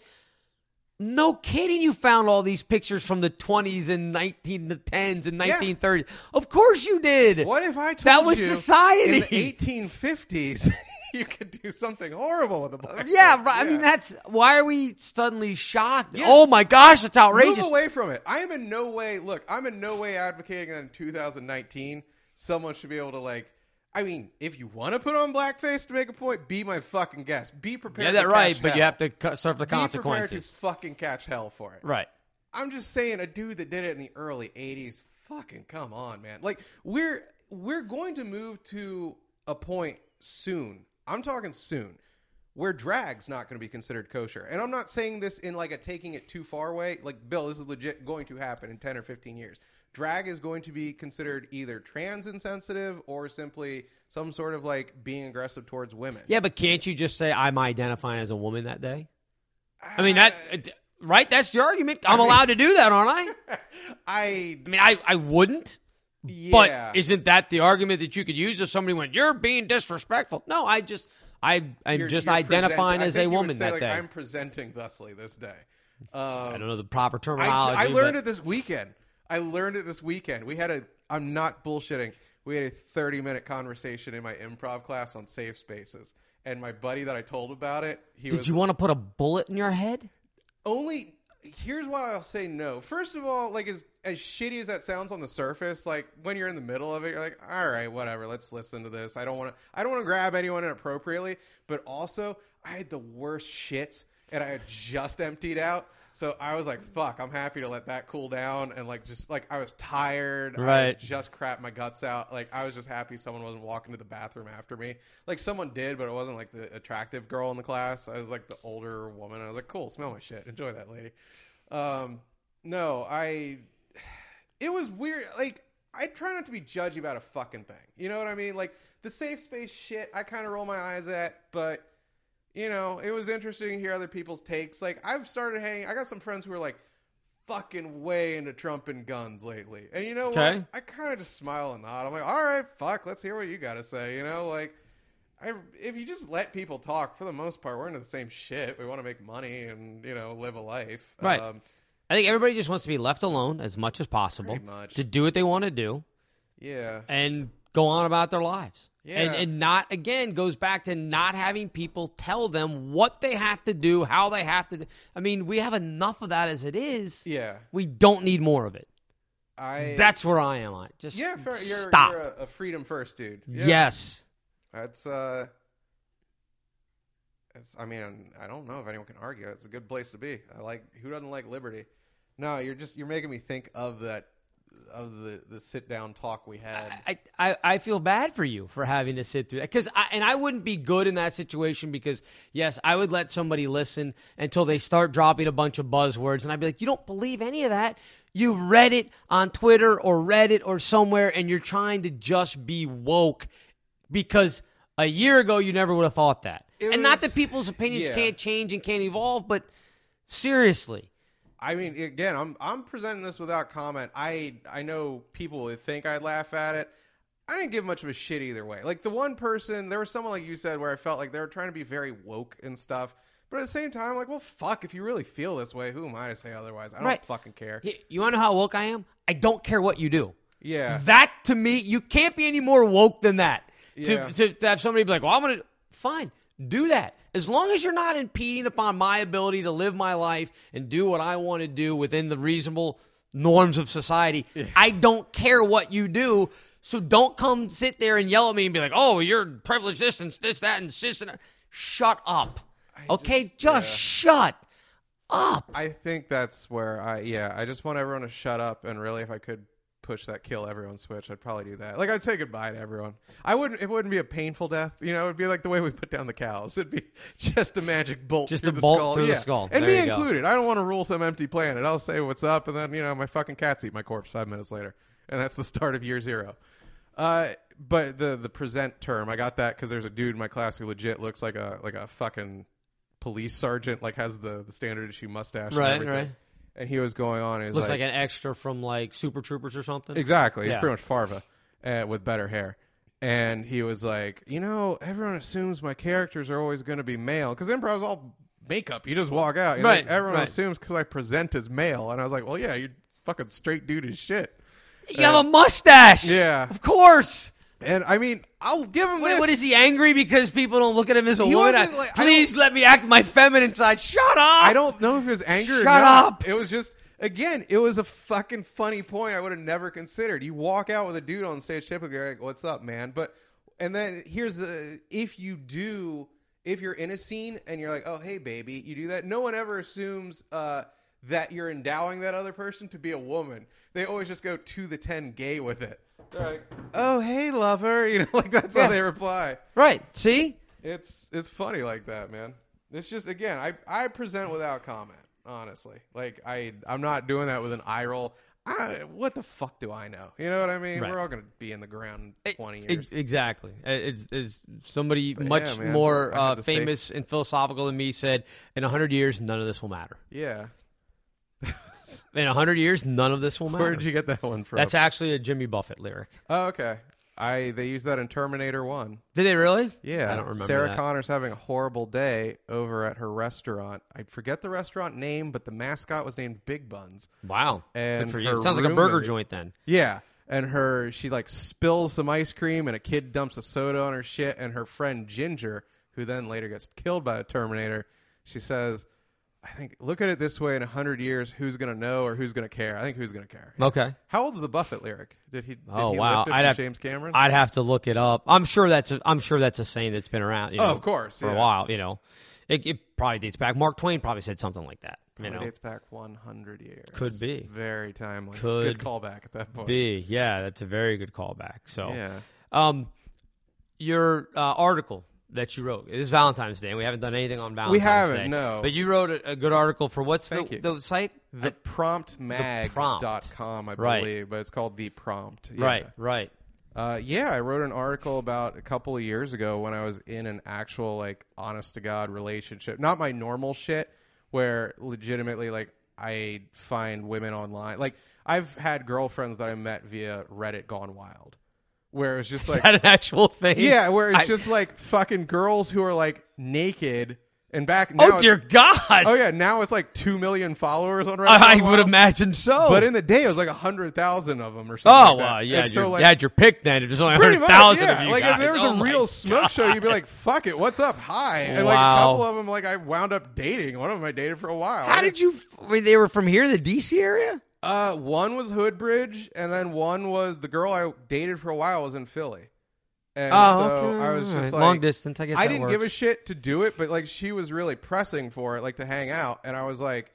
no kidding you found all these pictures from the twenties and nineteen tens and nineteen thirties. Yeah. Of course you did. What if I told that was you society in the eighteen fifties? You could do something horrible with the black. Yeah, vote. right. Yeah. I mean, that's why are we suddenly shocked? Yeah. Oh my gosh, that's outrageous. Move away from it. I am in no way. Look, I'm in no way advocating that in two thousand nineteen someone should be able to like. I mean, if you want to put on blackface to make a point, be my fucking guest. Be prepared. Yeah, that's right. But hell. You have to cu- serve the be consequences. Be prepared to fucking catch hell for it. Right. I'm just saying, a dude that did it in the early eighties. Fucking come on, man. Like we're we're going to move to a point soon. I'm talking soon, where drag's not going to be considered kosher. And I'm not saying this in like a taking it too far way. Like, Bill, this is legit going to happen in ten or fifteen years. Drag is going to be considered either trans insensitive or simply some sort of like being aggressive towards women. Yeah, but can't you just say I'm identifying as a woman that day? I mean, that right? That's your argument. I'm I mean, allowed to do that, aren't I? I, I mean, I, I wouldn't. Yeah. But isn't that the argument that you could use if somebody went, you're being disrespectful? No, I just, I, I'm you're, just you're identifying present, as I a think you woman would say, that like, day. I'm presenting thusly this day. Um, I don't know the proper terminology. I, I learned but... it this weekend. I learned it this weekend. We had a, I'm not bullshitting, we had a thirty minute conversation in my improv class on safe spaces. And my buddy that I told about it, he Did was... you want to put a bullet in your head? Only... Here's why I'll say no. First of all, like as as shitty as that sounds on the surface, like when you're in the middle of it, you're like, all right, whatever, let's listen to this. I don't want to I don't want to grab anyone inappropriately, but also I had the worst shits and I had just emptied out. So I was like, fuck, I'm happy to let that cool down. And like, just like, I was tired. Right. I just crapped my guts out. Like, I was just happy someone wasn't walking to the bathroom after me. Like, someone did, but it wasn't like the attractive girl in the class. I was like the older woman. I was like, cool, smell my shit. Enjoy that, lady. Um, no, I, it was weird. Like, I try not to be judgy about a fucking thing. You know what I mean? Like, the safe space shit, I kind of roll my eyes at, but you know, it was interesting to hear other people's takes. Like, I've started hanging... I got some friends who are, like, fucking way into Trump and guns lately. And you know okay. what? I kind of just smile and nod. I'm like, all right, fuck, let's hear what you got to say. You know, like, I, if you just let people talk, for the most part, we're into the same shit. We want to make money and, you know, live a life. Right. Um, I think everybody just wants to be left alone as much as possible. Pretty much. To do what they want to do. Yeah. And go on about their lives. Yeah. And, and not, again, goes back to not having people tell them what they have to do, how they have to do. I mean, we have enough of that as it is. Yeah. We don't need more of it. I. That's where I am on it. Just yeah, fair, you're, stop. You're a, a freedom first dude. Yeah. Yes. That's, uh. It's, I mean, I don't know if anyone can argue. It's a good place to be. I like, who doesn't like liberty? No, you're just, you're making me think of that. Of the, the sit down talk we had. I, I, I feel bad for you for having to sit through that. Cause I, and I wouldn't be good in that situation because, yes, I would let somebody listen until they start dropping a bunch of buzzwords. And I'd be like, you don't believe any of that. You read it on Twitter or read it or somewhere, and you're trying to just be woke because a year ago you never would have thought that. It and was, not that people's opinions yeah. can't change and can't evolve, but seriously. I mean, again, I'm I'm presenting this without comment. I I know people would think I'd laugh at it. I didn't give much of a shit either way. Like, the one person, there was someone like you said where I felt like they were trying to be very woke and stuff. But at the same time, I'm like, well, fuck, if you really feel this way, who am I to say otherwise? I don't right. fucking care. You want to know how woke I am? I don't care what you do. Yeah. That, to me, you can't be any more woke than that. Yeah. To, to, to have somebody be like, well, I'm going to, fine, do that. As long as you're not impeding upon my ability to live my life and do what I want to do within the reasonable norms of society, yeah. I don't care what you do. So don't come sit there and yell at me and be like, oh, you're privileged this and this, that, and cis. And shut up. I okay? Just, just yeah. shut up. I think that's where I, yeah, I just want everyone to shut up. And really, if I could push that kill everyone switch, I'd probably do that. Like, I'd say goodbye to everyone. I wouldn't, it wouldn't be a painful death. You know, it'd be like the way we put down the cows. It'd be just a magic bolt just through a the bolt skull. through yeah. the skull. And there me included. Go. I don't want to rule some empty planet. I'll say what's up, and then, you know, my fucking cats eat my corpse five minutes later. And that's the start of year zero. Uh, but the the present term, I got that because there's a dude in my class who legit looks like a like a fucking police sergeant, like has the, the standard issue mustache. Right, and everything. right. And he was going on. He was Looks like, like an extra from like Super Troopers or something. Exactly. He's Yeah. pretty much Farva uh, with better hair. And he was like, you know, everyone assumes my characters are always going to be male. Because improv's all makeup. You just walk out. You know, Right, like, everyone right. assumes because I present as male. And I was like, well, yeah, you're fucking straight dude as shit. You have a mustache. Yeah. Of course. And I mean, I'll give him Wait, this. what is he angry because people don't look at him as a He woman? wasn't I- like- I please let me act my feminine side. Shut up. I don't know if it was anger or Shut not. up. It was just, again, it was a fucking funny point I would have never considered. You walk out with a dude on stage, typically, you're like, what's up, man? But, and then here's the, if you do, if you're in a scene and you're like, oh, hey, baby, you do that, no one ever assumes uh, that you're endowing that other person to be a woman. They always just go to the ten gay with it. They're like, oh, hey, lover. You know, like that's Yeah. how they reply. Right. See? It's it's funny like that, man. It's just, again, I, I present without comment, honestly. Like, I, I'm not doing that with an eye roll. I, what the fuck do I know? You know what I mean? Right. We're all going to be in the ground in twenty It- years. exactly. It's, it's somebody But much yeah, man, more I had uh, to say- famous and philosophical than me said, in one hundred years, none of this will matter. Yeah. In one hundred years, none of this will matter. Where did you get that one from? That's actually a Jimmy Buffett lyric. Oh, okay. I They used that in Terminator one. Did they really? Yeah. I don't remember Sarah that. Connor's having a horrible day over at her restaurant. I forget the restaurant name, but the mascot was named Big Buns. Wow. And Good for you. her It sounds like a burger roommate- joint then. Yeah. And her, she like spills some ice cream and a kid dumps a soda on her shit. And her friend Ginger, who then later gets killed by a Terminator, she says, I think, look at it this way, in a hundred years, who's going to know or who's going to care? I think who's going to care. Okay. How old's the Buffett lyric? Did he, did Oh he wow! lift it I'd from have, James Cameron? I'd have to look it up. I'm sure that's a, I'm sure that's a saying that's been around. You Oh, know, of course, for yeah. a while. You know, It, it probably dates back. Mark Twain probably said something like that. You It know, dates back one hundred years. Could be. Very timely. Could it's a good callback at that point. be. Yeah, that's a very good callback. So, Yeah. um, your uh, article that you wrote. It is Valentine's Day, and we haven't done anything on Valentine's We haven't, Day. no. But you wrote a, a good article for what's Thank the, you. the site? The prompt mag dot com, I Right. believe, but it's called The Prompt. Yeah. Right, right. Uh, yeah, I wrote an article about a couple of years ago when I was in an actual, like, honest-to-God relationship. Not my normal shit, where legitimately, like, I find women online. Like, I've had girlfriends that I met via Reddit Gone Wild, where it's just Is like... that an actual thing? Yeah, where it's I- just, like, fucking girls who are, like, naked... And back now, Oh, dear it's- God. oh yeah, now it's like two million followers on Reddit. I, I Gone would Wild. imagine so. But in the day, it was like a hundred thousand of them or something. oh, like that. well, yeah, And you so, like, had your pick then. If there's only pretty one much, hundred thousand yeah. of you Like guys. if there was Oh a my real smoke God. show, you'd be like, "Fuck it, what's up? Hi." And like a Wow. couple of them, like I wound up dating. One of them I dated for a while. How did you? I mean, they were from here, the D C area? Uh, one was Hoodbridge, and then one was the girl I dated for a while was in Philly. And Oh, so okay. I was All just right. like, long distance. I guess I that didn't give a works. shit to do it, but like she was really pressing for it, like to hang out, and I was like,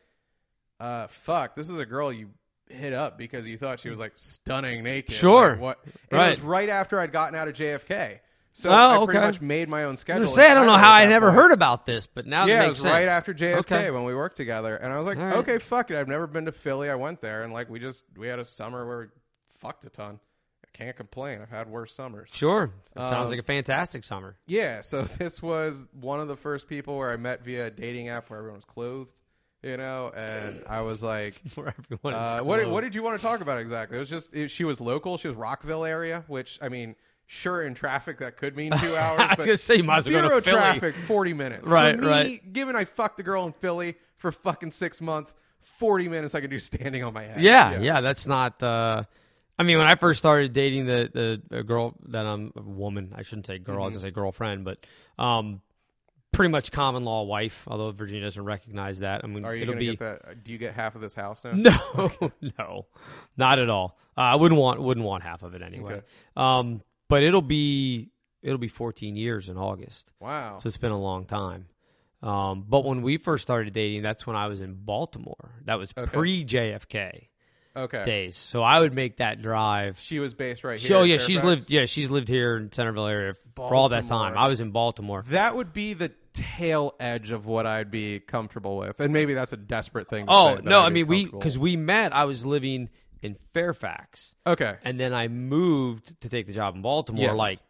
uh, "Fuck, this is a girl you hit up because you thought she was like stunning naked." Sure. Like, what? And Right. It was right after I'd gotten out of J F K, so Oh, I pretty okay. much made my own I was schedule. gonna say I don't know entirely how at I that never point. heard about this, but now Yeah, that it makes was right sense. after J F K Okay. when we worked together, and I was like, All right. "Okay, fuck it. I've never been to Philly. I went there, and like we just we had a summer where we fucked a ton. I can't complain. I've had worse summers." Sure, it sounds Um, like a fantastic summer. Yeah, so this was one of the first people where I met via a dating app where everyone was clothed, you know, and I was like, Where everyone is uh, what, did, clothed. what did you want to talk about exactly? It was just, it, she was local. She was Rockville area, which, I mean, sure, in traffic, that could mean two hours. I was but gonna say, you might as well go zero to Philly. traffic, forty minutes. Right, For me, right. Given I fucked a girl in Philly for fucking six months, forty minutes I could do standing on my head. Yeah, yeah, that's not. Uh, I mean, when I first started dating the the, the girl that I'm a woman, I shouldn't say girl, I was gonna say girlfriend, but um, pretty much common law wife. Although Virginia doesn't recognize that. I mean, Are you it'll going be to get that? Do you get half of this house now? no, no, not at all. Uh, I wouldn't want wouldn't want half of it anyway. Okay. Um, but it'll be it'll be fourteen years in August. Wow. So it's been a long time. Um, but when we first started dating, that's when I was in Baltimore. That was Okay. pre J F K Okay. days. So I would make that drive. She was based right She, here. oh in yeah, she's Fairfax? lived. Yeah, she's lived here in Centerville area for all that time. Baltimore. I was in Baltimore. That would be the tail edge of what I'd be comfortable with, and maybe that's a desperate thing. To Oh say, that no, I'd I be mean we comfortable because we met. I was living in Fairfax, with. Okay. and then I moved to take the job in Baltimore. Yes. Like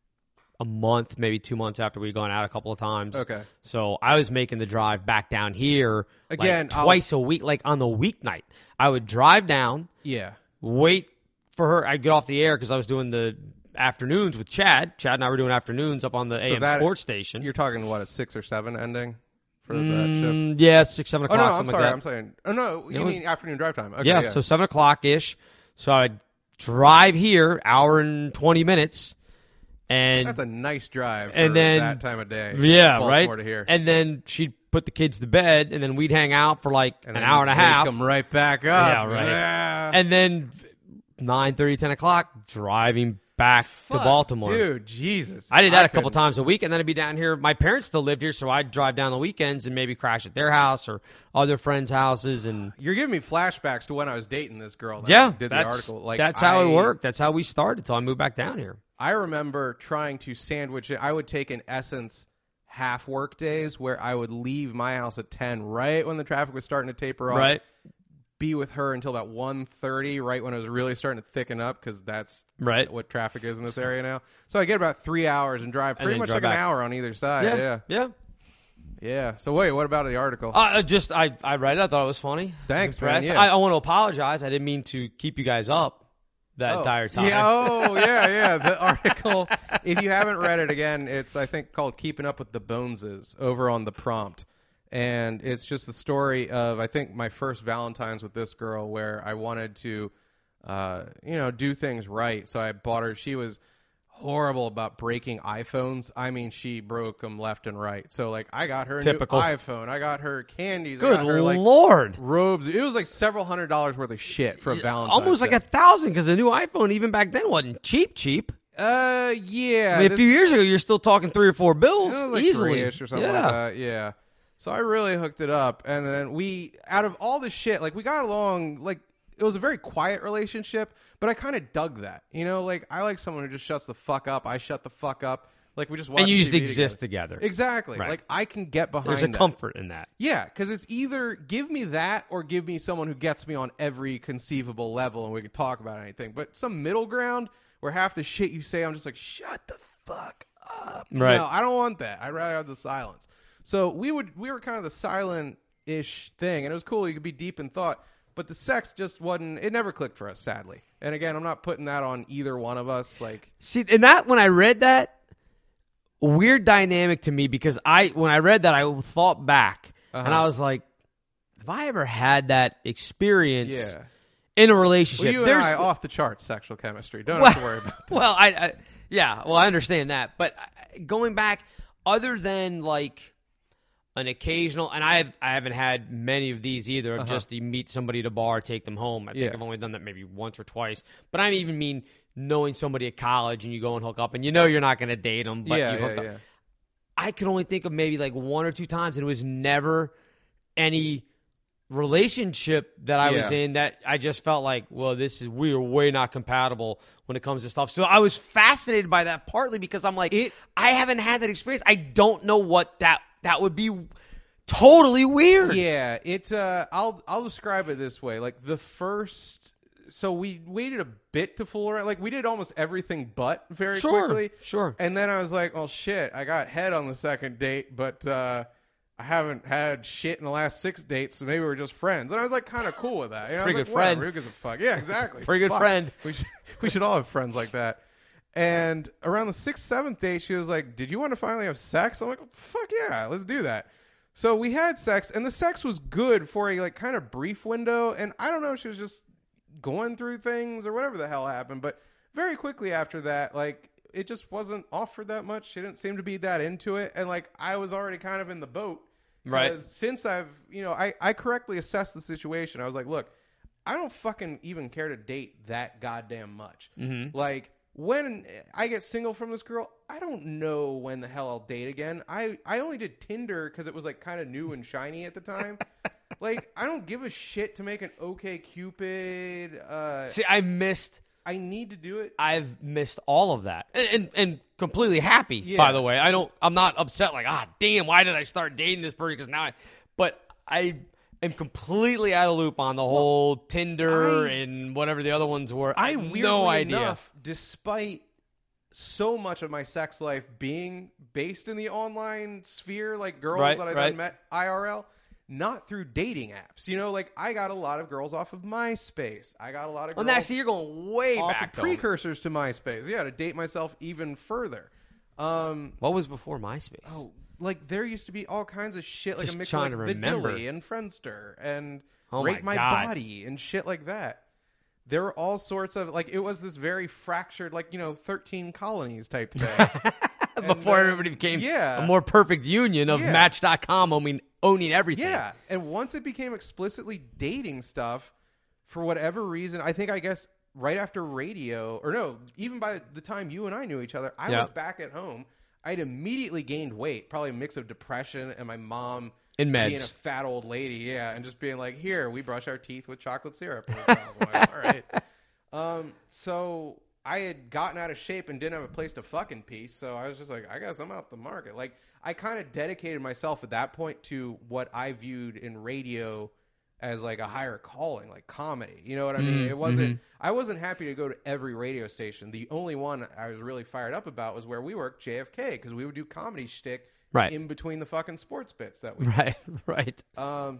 a month, maybe two months after we'd gone out a couple of times. Okay. So I was making the drive back down here like, Again, I'll- twice a week, like on the weeknight. I would drive down, Yeah. wait for her. I'd get off the air because I was doing the afternoons with Chad. Chad and I were doing afternoons up on the So A M that- sports station. You're talking what, a six or seven ending for that shift? Mm, yeah, six, seven Oh o'clock. no, I'm something sorry. like I'm that. saying. Oh no, you It was- mean afternoon drive time? Okay, yeah, yeah. so seven o'clock ish. So I'd drive here, hour and twenty minutes, and That's a nice drive for and then- that time of day. yeah, Baltimore right. To here. And then she'd put the kids to bed, and then we'd hang out for like And an then hour and a wake half, them right back up. Yeah, right. Yeah. and then nine thirty, ten o'clock, driving back Fuck, to Baltimore. dude. Jesus, I did that a couple couldn't. times a week, and then I'd be down here. My parents still lived here, so I'd drive down the weekends and maybe crash at their house or other friends' houses. And You're giving me flashbacks to when I was dating this girl. That yeah, did the that's, article. Like that's how I, it worked. That's how we started until I moved back down here. I remember trying to sandwich it. I would take in essence half work days where I would leave my house at ten, right when the traffic was starting to taper off. Right. Be with her until about one thirty, right when it was really starting to thicken up, because that's Right. what traffic is in this area now. So I get about three hours and drive And pretty then much drive like back. an hour on either side. Yeah, Yeah, yeah. yeah. So wait, what about the article? Uh, just I, I read it. I thought it was funny. Thanks, I was impressed. man, yeah. I, I want to apologize. I didn't mean to keep you guys up that Oh. entire time. Yeah, oh, yeah, yeah. The article, if you haven't read it again, it's, I think, called Keeping Up with the Boneses over on The Prompt. And it's just the story of, I think, my first Valentine's with this girl where I wanted to, uh, you know, do things right. So I bought her. She was horrible about breaking iPhones. I mean, she broke them left and right. So, like, I got her a Typical. new iPhone. I got her candies. Good I got her, like, Lord. robes. It was like several hundred dollars worth of shit for a Valentine's. Almost like Day. a thousand because the new iPhone, even back then, wasn't cheap, cheap. Uh, yeah. I mean, a this- few years ago, you're still talking three or four bills it was like easily. three-ish or something yeah. like that. Yeah. So I really hooked it up, and then we, out of all the shit, like we got along. Like it was a very quiet relationship, but I kind of dug that. You know, like I like someone who just shuts the fuck up. I shut the fuck up. Like we just watch And you just T V exist together. Exactly. Right. Like I can get behind. There's a that. comfort in that. Yeah, because it's either give me that or give me someone who gets me on every conceivable level and we can talk about anything. But some middle ground where half the shit you say, I'm just like, shut the fuck up. Right. No, I don't want that. I'd rather have the silence. So we would we were kind of the silent-ish thing, and it was cool. You could be deep in thought. But the sex just wasn't, it never clicked for us, sadly. And again, I'm not putting that on either one of us. Like, See, and that, when I read that, weird dynamic to me, because I, when I read that, I thought back, Uh-huh. and I was like, have I ever had that experience yeah. in a relationship? Well, you and There's I, off the charts sexual chemistry. Don't well, have to worry about that. Well, I, I, yeah, well, I understand that. But I- going back, other than like an occasional, and I have, I haven't had many of these either, of Uh-huh. just you meet somebody at a bar, take them home. I think Yeah. I've only done that maybe once or twice. But I even mean knowing somebody at college and you go and hook up, and you know you're not going to date them, but yeah, you hook yeah, up. yeah. I could only think of maybe like one or two times, and it was never any relationship that I was Yeah. in that I just felt like, well, this is, we are way not compatible when it comes to stuff. So I was fascinated by that, partly because I'm like, It- I haven't had that experience. I don't know what that that would be. Totally weird. Yeah, it's uh I'll I'll describe it this way. Like the first so we waited a bit to fool around. Like we did almost everything but very Sure, quickly. sure. And then I was like, "Oh shit, I got head on the second date, but uh I haven't had shit in the last six dates, so maybe we're just friends." And I was like kind of cool with that. You know, I was Pretty like, good friend. "Whatever, who gives a fuck?" Yeah, exactly. Pretty good Fuck. friend. We should we should all have friends like that. And around the sixth, seventh date, she was like, "Did you want to finally have sex?" I'm like, "Fuck yeah, let's do that." So we had sex, and the sex was good for a like kind of brief window. And I don't know if she was just going through things or whatever the hell happened, but very quickly after that, like it just wasn't offered that much. She didn't seem to be that into it, and like I was already kind of in the boat. Right. Because since I've, you know, I I correctly assessed the situation. I was like, look, I don't fucking even care to date that goddamn much. Mm-hmm. Like when I get single from this girl, I don't know when the hell I'll date again. I, I only did Tinder because it was like kind of new and shiny at the time. Like I don't give a shit to make an OK Cupid. Uh, See, I missed. I need to do it. I've missed all of that, and and, and completely happy. Yeah. By the way, I don't. I'm not upset. Like, ah, damn, why did I start dating this person? Because now, I, but I am completely out of loop on the whole Tinder I- and whatever the other ones were. I have weirdly no idea. enough, despite so much of my sex life being based in the online sphere, like girls Right, that I've right. done met I R L, not through dating apps. You know, like I got a lot of girls off of MySpace. I got a lot of Well, girls now see, you're going way off back. of though. precursors to MySpace. Yeah, to date myself even further. Um, What was before MySpace? oh, like there used to be all kinds of shit, like Just a mix trying of to like remember. Vidilli and Friendster and Oh Rate my My God. Body and shit like that. There were all sorts of like it was this very fractured, like you know, thirteen colonies type thing. Before then- everybody became yeah. a more perfect union of Yeah. Match dot com owning owning everything. Yeah, and once it became explicitly dating stuff, for whatever reason, I think I guess right after radio, or no, even by the time you and I knew each other, I Yeah. was back at home. I'd immediately gained weight, probably a mix of depression and my mom And meds. being a fat old lady, yeah, and just being like, "Here, we brush our teeth with chocolate syrup." in this house." I'm like, all right. Um, so I had gotten out of shape and didn't have a place to fuck in peace, so I was just like, I guess I'm out the market. Like, I kind of dedicated myself at that point to what I viewed in radio as like a higher calling, like comedy. You know what I mean? Mm, It wasn't. I wasn't happy to go to every radio station. The only one I was really fired up about was where we worked, J F K, because we would do comedy shtick Right. in between the fucking sports bits that we. Right, right. Um,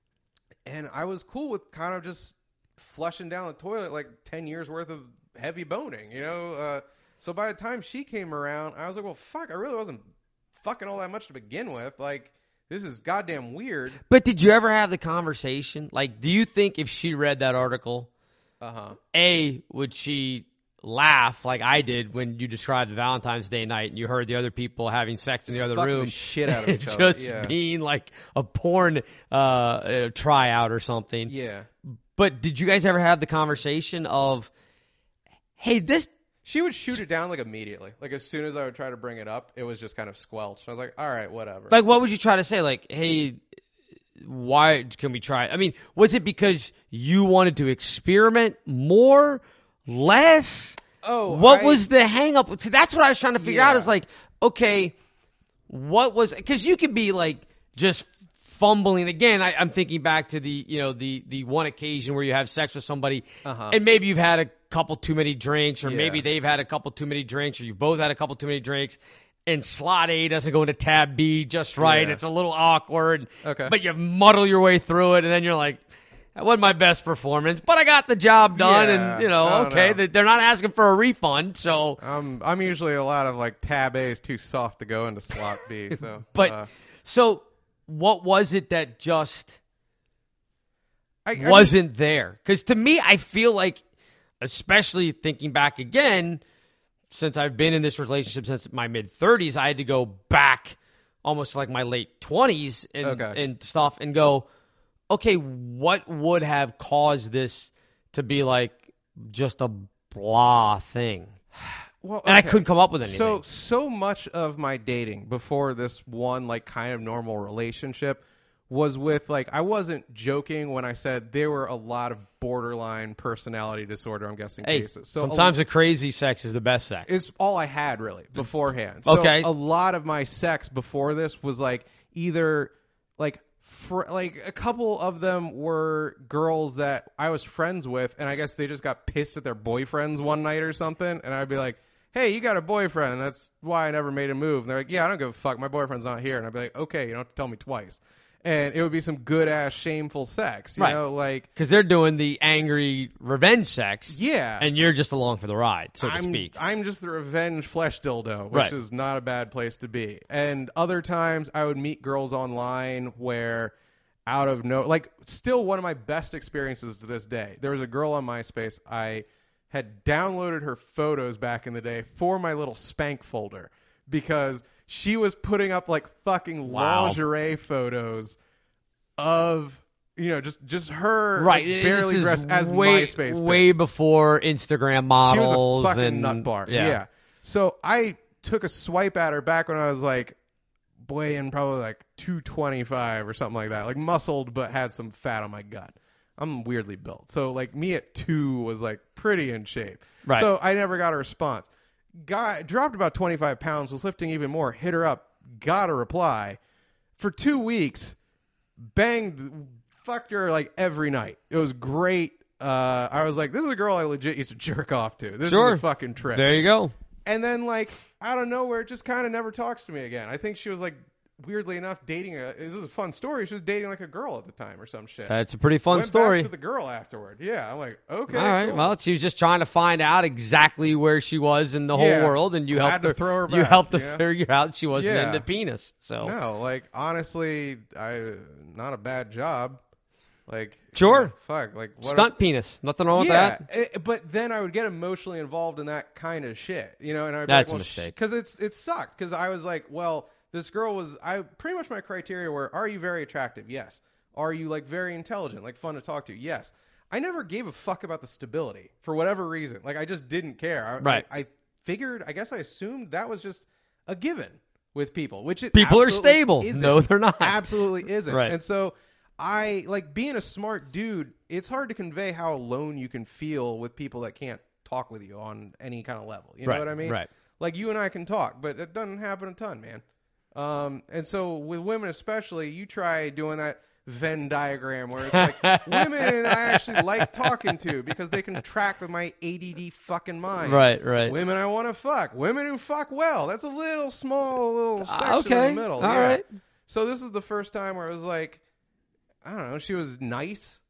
and I was cool with kind of just flushing down the toilet like ten years worth of heavy boning, you know? Uh, so by the time she came around, I was like, well, fuck, I really wasn't fucking all that much to begin with. Like, this is goddamn weird. But did you ever have the conversation? Like, do you think if she read that article, Uh huh. A, would she laugh like I did when you described the Valentine's Day night and you heard the other people having sex in the other fucking room? the shit out of and each other, just yeah. being like a porn uh, uh, tryout or something. Yeah. But did you guys ever have the conversation of, hey, this She would shoot it down like immediately. Like as soon as I would try to bring it up, it was just kind of squelched. I was like, all right, whatever. Like, what would you try to say? Like, hey, why can we try? I mean, was it because you wanted to experiment more, less? Oh, what I, was the hang up? See, that's what I was trying to figure yeah. out is like, okay, what was, because you could be like just fumbling again. I, I'm thinking back to the, you know, the, the one occasion where you have sex with somebody uh-huh. and maybe you've had a couple too many drinks, or yeah. maybe they've had a couple too many drinks, or you've both had a couple too many drinks, and slot A doesn't go into tab B just right. Yeah. It's a little awkward, okay. but you muddle your way through it, and then you're like, that wasn't my best performance, but I got the job done, yeah, and, you know, okay, know. they're not asking for a refund, so. Um, I'm usually a lot of, like, tab A is too soft to go into slot B, so. but, uh, so, what was it that just I, I wasn't mean, there? Because to me, I feel like, especially thinking back again, since I've been in this relationship since my mid-thirties, I had to go back almost like my late twenties and, okay. and stuff and go, okay, what would have caused this to be like just a blah thing? Well, and I okay. couldn't come up with anything. So, so much of my dating before this one, like, kind of normal relationship was with, like, I wasn't joking when I said there were a lot of borderline personality disorder, I'm guessing, hey, cases. So sometimes a, the crazy sex is the best sex. It's all I had, really, beforehand. So okay. a lot of my sex before this was, like, either, like, fr- like, a couple of them were girls that I was friends with, and I guess they just got pissed at their boyfriends one night or something, and I'd be like, hey, you got a boyfriend. That's why I never made a move. And they're like, yeah, I don't give a fuck. My boyfriend's not here. And I'd be like, okay, you don't have to tell me twice. And it would be some good-ass shameful sex, you right. know, like... Because they're doing the angry revenge sex. Yeah. And you're just along for the ride, so I'm, to speak. I'm just the revenge flesh dildo, which right. is not a bad place to be. And other times, I would meet girls online where out of no... Like, still one of my best experiences to this day. There was a girl on MySpace. I had downloaded her photos back in the day for my little Spank folder because... She was putting up like fucking wow. lingerie photos of, you know, just just her right. like, barely this dressed as way, MySpace. Way pics. before Instagram models. She was a fucking and, nut bar. Yeah. yeah. So I took a swipe at her back when I was like weighing probably like two twenty-five or something like that. Like muscled but had some fat on my gut. I'm weirdly built. So like me at two was like pretty in shape. Right. So I never got a response. Guy dropped about twenty-five pounds, was lifting even more, hit her up, got a reply. For two weeks, banged, fucked her like every night. It was great. Uh, I was like, this is a girl I legit used to jerk off to. This sure. is a fucking trip. There you go. And then like, out of nowhere, just kind of never talks to me again. I think she was like, weirdly enough, dating a, this is a fun story. She was dating like a girl at the time or some shit. That's a pretty fun Went story. Back to the girl afterward. Yeah, I'm like, okay. All right. Cool. Well, she was just trying to find out exactly where she was in the whole Yeah. world, and you Glad helped to her. throw her you back, helped to yeah. figure out she wasn't Yeah. into penis. So No, like honestly, I not a bad job. Like sure, you know, fuck, like what stunt penis, nothing wrong yeah, with that. it- but then I would get emotionally involved in that kind of shit, you know. And I'd be That's like, a well, mistake. because it's it sucked because I was like, well, this girl was I pretty much my criteria were: are you very attractive? Yes. Are you like very intelligent, like fun to talk to? Yes. I never gave a fuck about the stability for whatever reason. Like I just didn't care. I, Right. I, I figured. I guess I assumed that was just a given with people, which it People are absolutely stable. isn't. No, they're not. Absolutely isn't. Right. And so I like being a smart dude. It's hard to convey how alone you can feel with people that can't talk with you on any kind of level. You Right, know what I mean? right. Like you and I can talk, but it doesn't happen a ton, man. Um, and so with women especially, you try doing that Venn diagram where it's like women I actually like talking to because they can track with my A D D fucking mind. Right, right. Women I want to fuck. Women who fuck well. That's a little small little section Uh, okay. in the middle. All yeah. right. So this is the first time where it was like, I don't know, she was nice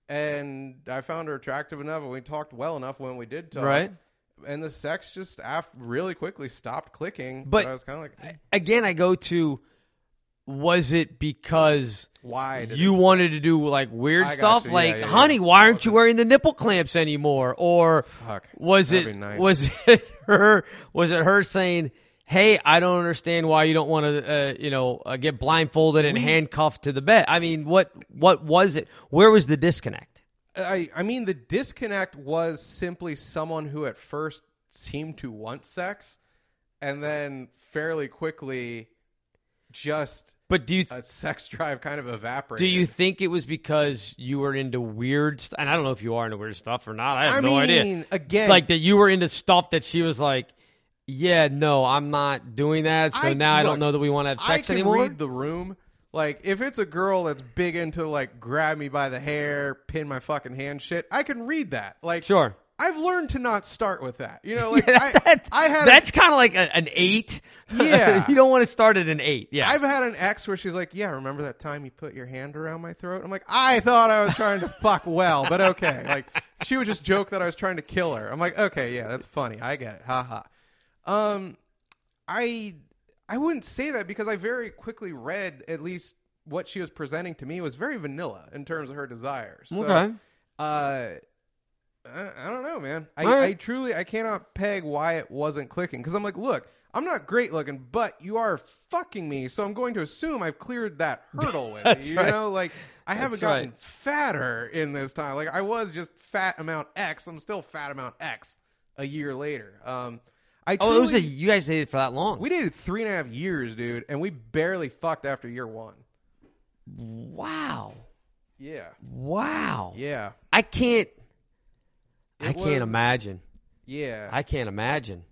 and I found her attractive enough and we talked well enough when we did talk. Right. And the sex just af- really quickly stopped clicking. But I was kind of like, eh, again, I go to, was it because why did you it wanted to do like weird I got stuff? you. Like, Yeah, yeah, honey, yeah. why aren't you wearing the nipple clamps anymore? Or Fuck. was That'd it be nice. was it her was it her saying, "Hey, I don't understand why you don't want to, uh, you know, uh, get blindfolded and We- handcuffed to the bed"? I mean, what what was it? Where was the disconnect? I, I mean, the disconnect was simply someone who at first seemed to want sex, and then fairly quickly, just But do you th- a sex drive kind of evaporated. do you think it was because you were into weird stuff? And I don't know if you are into weird stuff or not. I have I no mean, idea. again, Like that you were into stuff that she was like, yeah, no, I'm not doing that. So I- now I look, don't know that we want to have I sex can anymore. read the room. Like, if it's a girl that's big into, like, grab me by the hair, pin my fucking hand shit, I can read that. Like, Sure. I've learned to not start with that. You know, like, Yeah, I, that- I had that's kind of like a, an eight. Yeah. You don't want to start at an eight. Yeah. I've had an ex where she's like, yeah, remember that time you put your hand around my throat? I'm like, I thought I was trying to fuck well, but okay. Like, she would just joke that I was trying to kill her. I'm like, okay, yeah, that's funny. I get it. Ha ha. Um, I, I wouldn't say that because I very quickly read at least what she was presenting to me was very vanilla in terms of her desires. So, Okay. Uh, I, I don't know, man. I, All right. I truly, I cannot peg why it wasn't clicking. Because I'm like, look, I'm not great looking, but you are fucking me, so I'm going to assume I've cleared that hurdle with That's you. right. You know, like, I haven't That's gotten right. fatter in this time. Like, I was just fat amount X. I'm still fat amount X a year later. Um, I Oh, it was a, truly- you guys dated for that long. we dated three and a half years, dude, and we barely fucked after year one. Wow. Yeah. Wow. Yeah. I can't. I It can't was- imagine. Yeah. I can't imagine.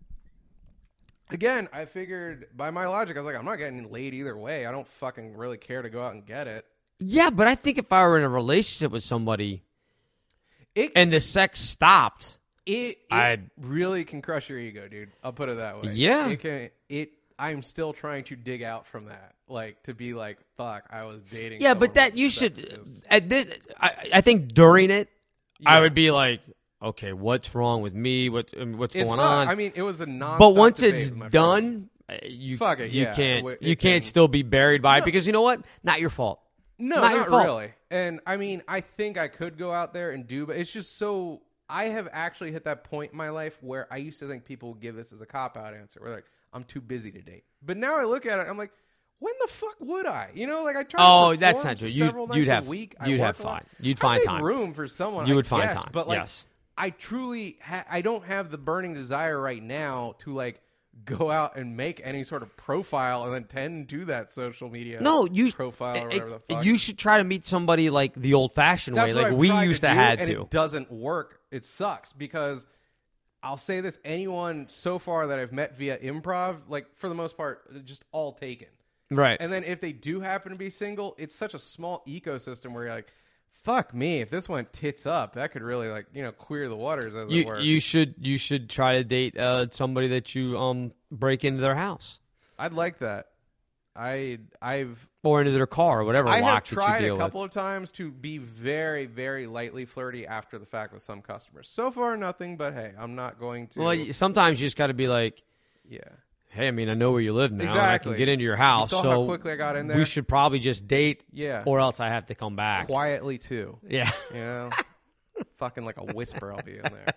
Again, I figured by my logic, I was like, I'm not getting laid either way. I don't fucking really care to go out and get it. Yeah, but I think if I were in a relationship with somebody It and the sex stopped, it, it I'd- really can crush your ego, dude. I'll put it that way. Yeah. It can. It. I'm still trying to dig out from that, like to be like, fuck, I was dating. yeah, but someone that with you sex should is- at this. I, I think during it, I Yeah. would be like, okay, what's wrong with me? What um, what's It going sucked. on? I mean, it was a non. But once it's done, done, uh, you Fuck it, you yeah. can't It you can- can't still be buried by it because you know what? Not your fault. no, not not, your fault. really. And I mean, I think I could go out there and do, but it's just so. I have actually hit that point in my life where I used to think people would give this as a cop out answer. We're like, I'm too busy to date. But now I look at it, I'm like, when the fuck would I? You know, like I try. Oh, to that's perform not true. You- several you'd nights have- a week. I you'd work have a lot. fine. You'd I find make time. room for someone. You I would find guess, time, But like, yes. I truly, ha- I don't have the burning desire right now to like go out and make any sort of profile and then tend to that social media. No, you profile or it- whatever the fuck. You should try to meet somebody like the old-fashioned way, That's what like I've we tried used to, do, had and to. It doesn't work. It sucks because I'll say this: anyone so far that I've met via improv, like for the most part, just all taken. Right. And then if they do happen to be single, it's such a small ecosystem where you're like, fuck me, if this went tits up, that could really like, you know, queer the waters as it you were. you should you should try to date uh, somebody that you um break into their house I'd like that. I I've or into their car or whatever I have lock that you tried deal a couple with. of times to be very, very lightly flirty after the fact with some customers. So far nothing, but hey, I'm not going to Well, y- sometimes you just got to be like, yeah. hey, I mean, I know where you live now, and I Exactly. can get into your house. You saw so how quickly I got in there? we should probably just date, Yeah. or else I have to come back. Quietly too. Yeah. You know? Fucking like a whisper I'll be in there.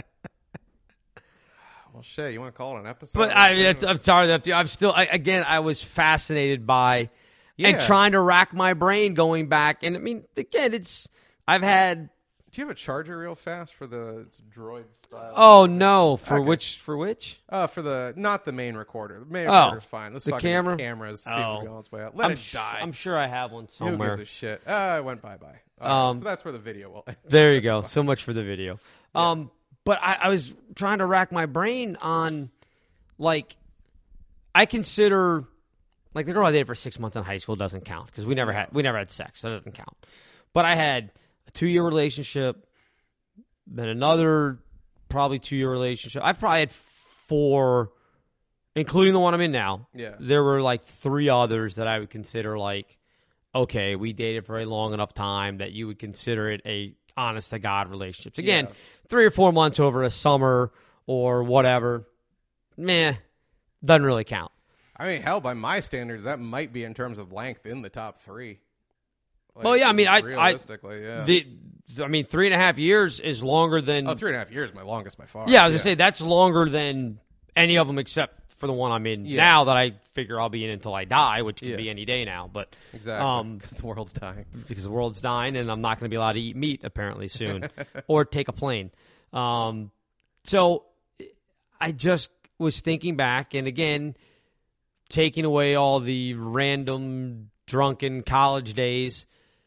Well, shit, you want to call it an episode? But I mean, it's, I'm sorry that I'm still. I, again, I was fascinated by and Yeah. trying to rack my brain going back. And I mean, again, it's I've had. Do you have a charger real fast for the droid style? Oh no! For Okay. which? For which? Uh, for the not the main recorder. The main Oh, recorder's fine. This the fucking camera? cameras seems Oh. to be on its way out. Let I'm, it sh- die. I'm sure I have one Who somewhere. gives a shit? Uh, it went bye bye. Right, Um, so that's where the video will end. There you go. So much for the video. Um, but I, I was trying to rack my brain on, like, I consider, like, the girl I dated for six months in high school doesn't count because we never had we never had sex. So that doesn't count. But I had a two year relationship, then another probably two year relationship. I've probably had four, including the one I'm in now. Yeah. There were like three others that I would consider like, okay, we dated for a long enough time that you would consider it a honest to God relationship. Again, Yeah. three or four months over a summer or whatever, meh, doesn't really count. I mean, hell, by my standards, that might be in terms of length in the top three. Like, Well, yeah, I mean, I- I- realistically, yeah. The, I mean, three and a half years is longer than. oh, three and a half years, is my longest by far. yeah, I was gonna say that's longer than any of them except for the one I'm in Yeah. now that I figure I'll be in until I die, which could Yeah. be any day now. But exactly. um, Because the world's dying. because the world's dying and I'm not going to be allowed to eat meat apparently soon or take a plane. Um, so I just was thinking back, and again, taking away all the random drunken college days,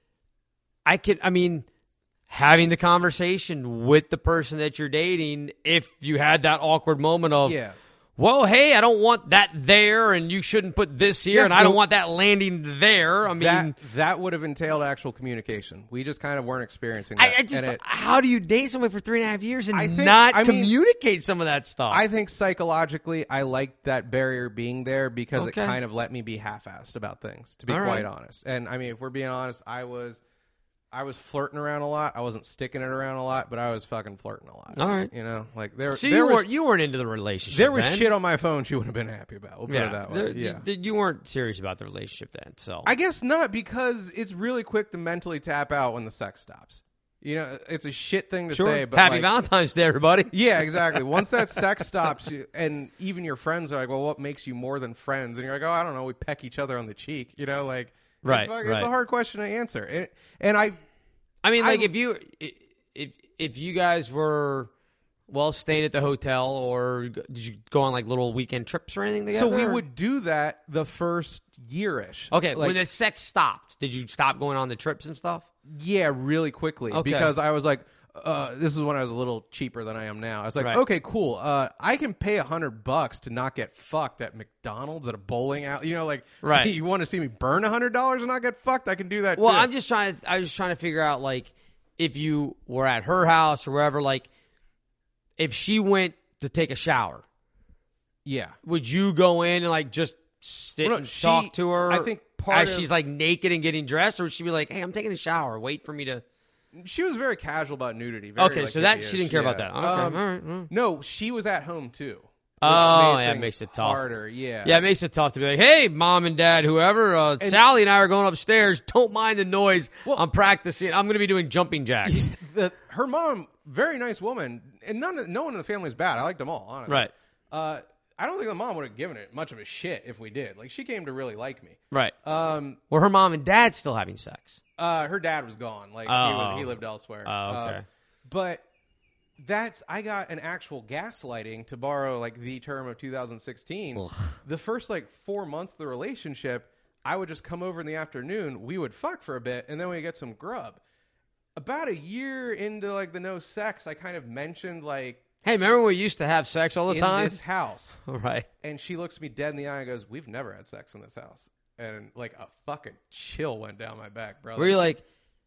I could, I mean, having the conversation with the person that you're dating, if you had that awkward moment of, Yeah. well, hey, I don't want that there, and you shouldn't put this here, Yeah, and I don't no, want that landing there. I mean, that, that would have entailed actual communication. We just kind of weren't experiencing that. I, I just, And it, how do you date somebody for three and a half years and I think- not I mean, communicate some of that stuff? I think psychologically, I liked that barrier being there because Okay. it kind of let me be half-assed about things, to be All quite right. honest. And I mean, if we're being honest, I was, I was flirting around a lot. I wasn't sticking it around a lot, but I was fucking flirting a lot. All right. You know, like there, so there you was, weren't you weren't into the relationship. there was then. shit on my phone she wouldn't have been happy about. We'll put Yeah, it that way. There- yeah. you, you weren't serious about the relationship then. So I guess not, because it's really quick to mentally tap out when the sex stops. You know, it's a shit thing to sure. say, but Happy like, Valentine's Day, everybody. yeah, exactly. Once that sex stops, you, and even your friends are like, "Well, what makes you more than friends?" And you're like, "Oh, I don't know. We peck each other on the cheek." You know, like Right, It's, fuck- right. it's a hard question to answer, and, and I, I mean, like I- if you if if you guys were well staying at the hotel, or did you go on like little weekend trips or anything together? so we or- would do that the first year-ish. Okay, like, when the sex stopped, did you stop going on the trips and stuff? yeah, really quickly, Okay. because I was like. Uh, this is when I was a little cheaper than I am now. I was like, Right. okay, cool. Uh, I can pay a hundred bucks to not get fucked at McDonald's at a bowling alley. You know, like, Right. you want to see me burn a hundred dollars and not get fucked? I can do that. Well, too. I'm just trying to. I was trying to figure out like if you were at her house or wherever, like if she went to take a shower, yeah. would you go in and like just sit Well, no, and she- talk to her? I think part as of- she's like naked and getting dressed, or would she be like, "Hey, I'm taking a shower. Wait for me to." She was very casual about nudity. Very, Okay, like, so that hippie-ish, she didn't care about yeah. that. Okay, Um, all right. all right. No, she was at home too. which Oh, made yeah, it things makes it tough. harder. Yeah, Yeah, it makes it tough to be like, "Hey, mom and dad, whoever, uh, Sally and I are going upstairs. Don't mind the noise. Well- I'm practicing. I'm going to be doing jumping jacks." The, her mom, very nice woman, and none, of- no one in the family is bad. I liked them all, honestly. Right. Uh, I don't think the mom would have given it much of a shit if we did. Like, she came to really like me. Right. Um, Were her mom and dad still having sex? uh, her dad was gone. Like, he, Oh. was, he lived elsewhere. Oh, okay. Uh, but that's I got an actual gaslighting, to borrow like the term of two thousand sixteen. Ugh. The first like four months of the relationship, I would just come over in the afternoon. We would fuck for a bit, and then we get some grub. About a year into like the no sex, I kind of mentioned like Hey, remember when we used to have sex all the in time? this house, Right. and she looks me dead in the eye and goes, "We've never had sex in this house." And like a fucking chill went down my back, brother. Were you like,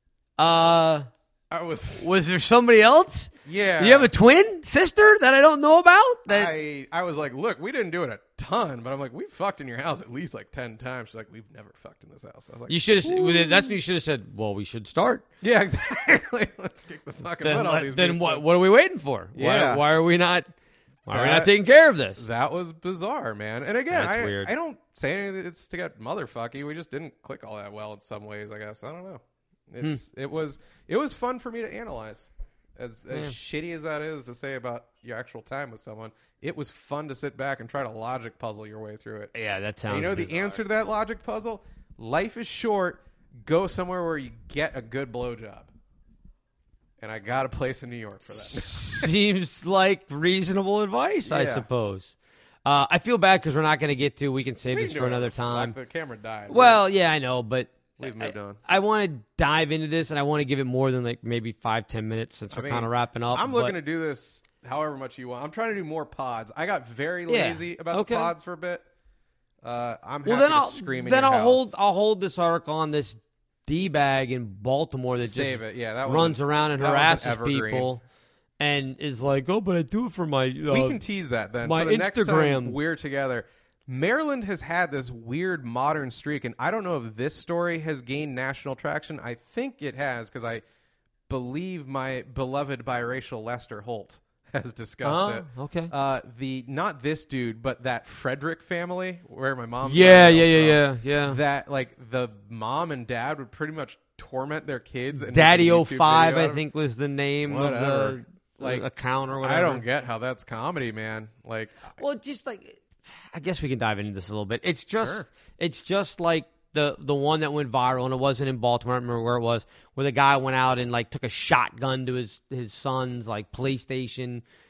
uh, I was, was there somebody else? yeah. You have a twin sister that I don't know about? That I I was like, look, we didn't do it a ton, but I'm like, we've fucked in your house at least like ten times. She's like, we've never fucked in this house. I was like, you should have. That's when you should have said, "Well, we should start." yeah, exactly. Let's kick the fucking Then, butt off let- these then people. what? What are we waiting for? Yeah. Why, why are we not? Why are we That- not taking care of this? That was bizarre, man. And again, That's I, weird. I don't say anything that's to get motherfucky. We just didn't click all that well in some ways, I guess. I don't know. It's it was it was fun for me to analyze. As as Yeah. shitty as that is to say about your actual time with someone, it was fun to sit back and try to logic puzzle your way through it. Yeah, that And sounds. you know the bizarre. answer to that logic puzzle? Life is short. Go somewhere where you get a good blowjob. And I got a place in New York for that. Seems like reasonable advice, I Yeah. suppose. Uh, I feel bad because we're not going to get to. We can save We this can for do it. another Fuck, time. the camera died. Well, yeah, I know, but We've moved I, on. I want to dive into this, and I want to give it more than like maybe five, ten minutes since we're mean, kind of wrapping up. I'm but- looking to do this however much you want. I'm trying to do more pods. I got very Yeah. lazy about Okay. the pods for a bit. Uh, I'm Well, happy then to I'll scream in then your I'll house. hold I'll hold this article on this d bag in Baltimore that Save just it. Yeah, that was runs an- around and that was an harasses evergreen. people, and is like, "Oh, but I do it for my." Uh, We can tease that then. my for the next time Instagram. we're together. Maryland has had this weird modern streak, and I don't know if this story has gained national traction. I think it has because I believe my beloved biracial Lester Holt has discussed Oh, it. okay. Uh, the not this dude, but that Frederick family where my mom's yeah, from, yeah, hails yeah, from, yeah, yeah. That like the mom and dad would pretty much torment their kids. And Daddy make a oh YouTube five, video I out of it. think, was the name of Whatever. the Like, account or whatever. I don't get how that's comedy, man. Like, Well, just like, I guess we can dive into this a little bit. It's just, Sure. it's just like the the one that went viral, and it wasn't in Baltimore. I don't remember where it was, where the guy went out and like took a shotgun to his his son's like PlayStation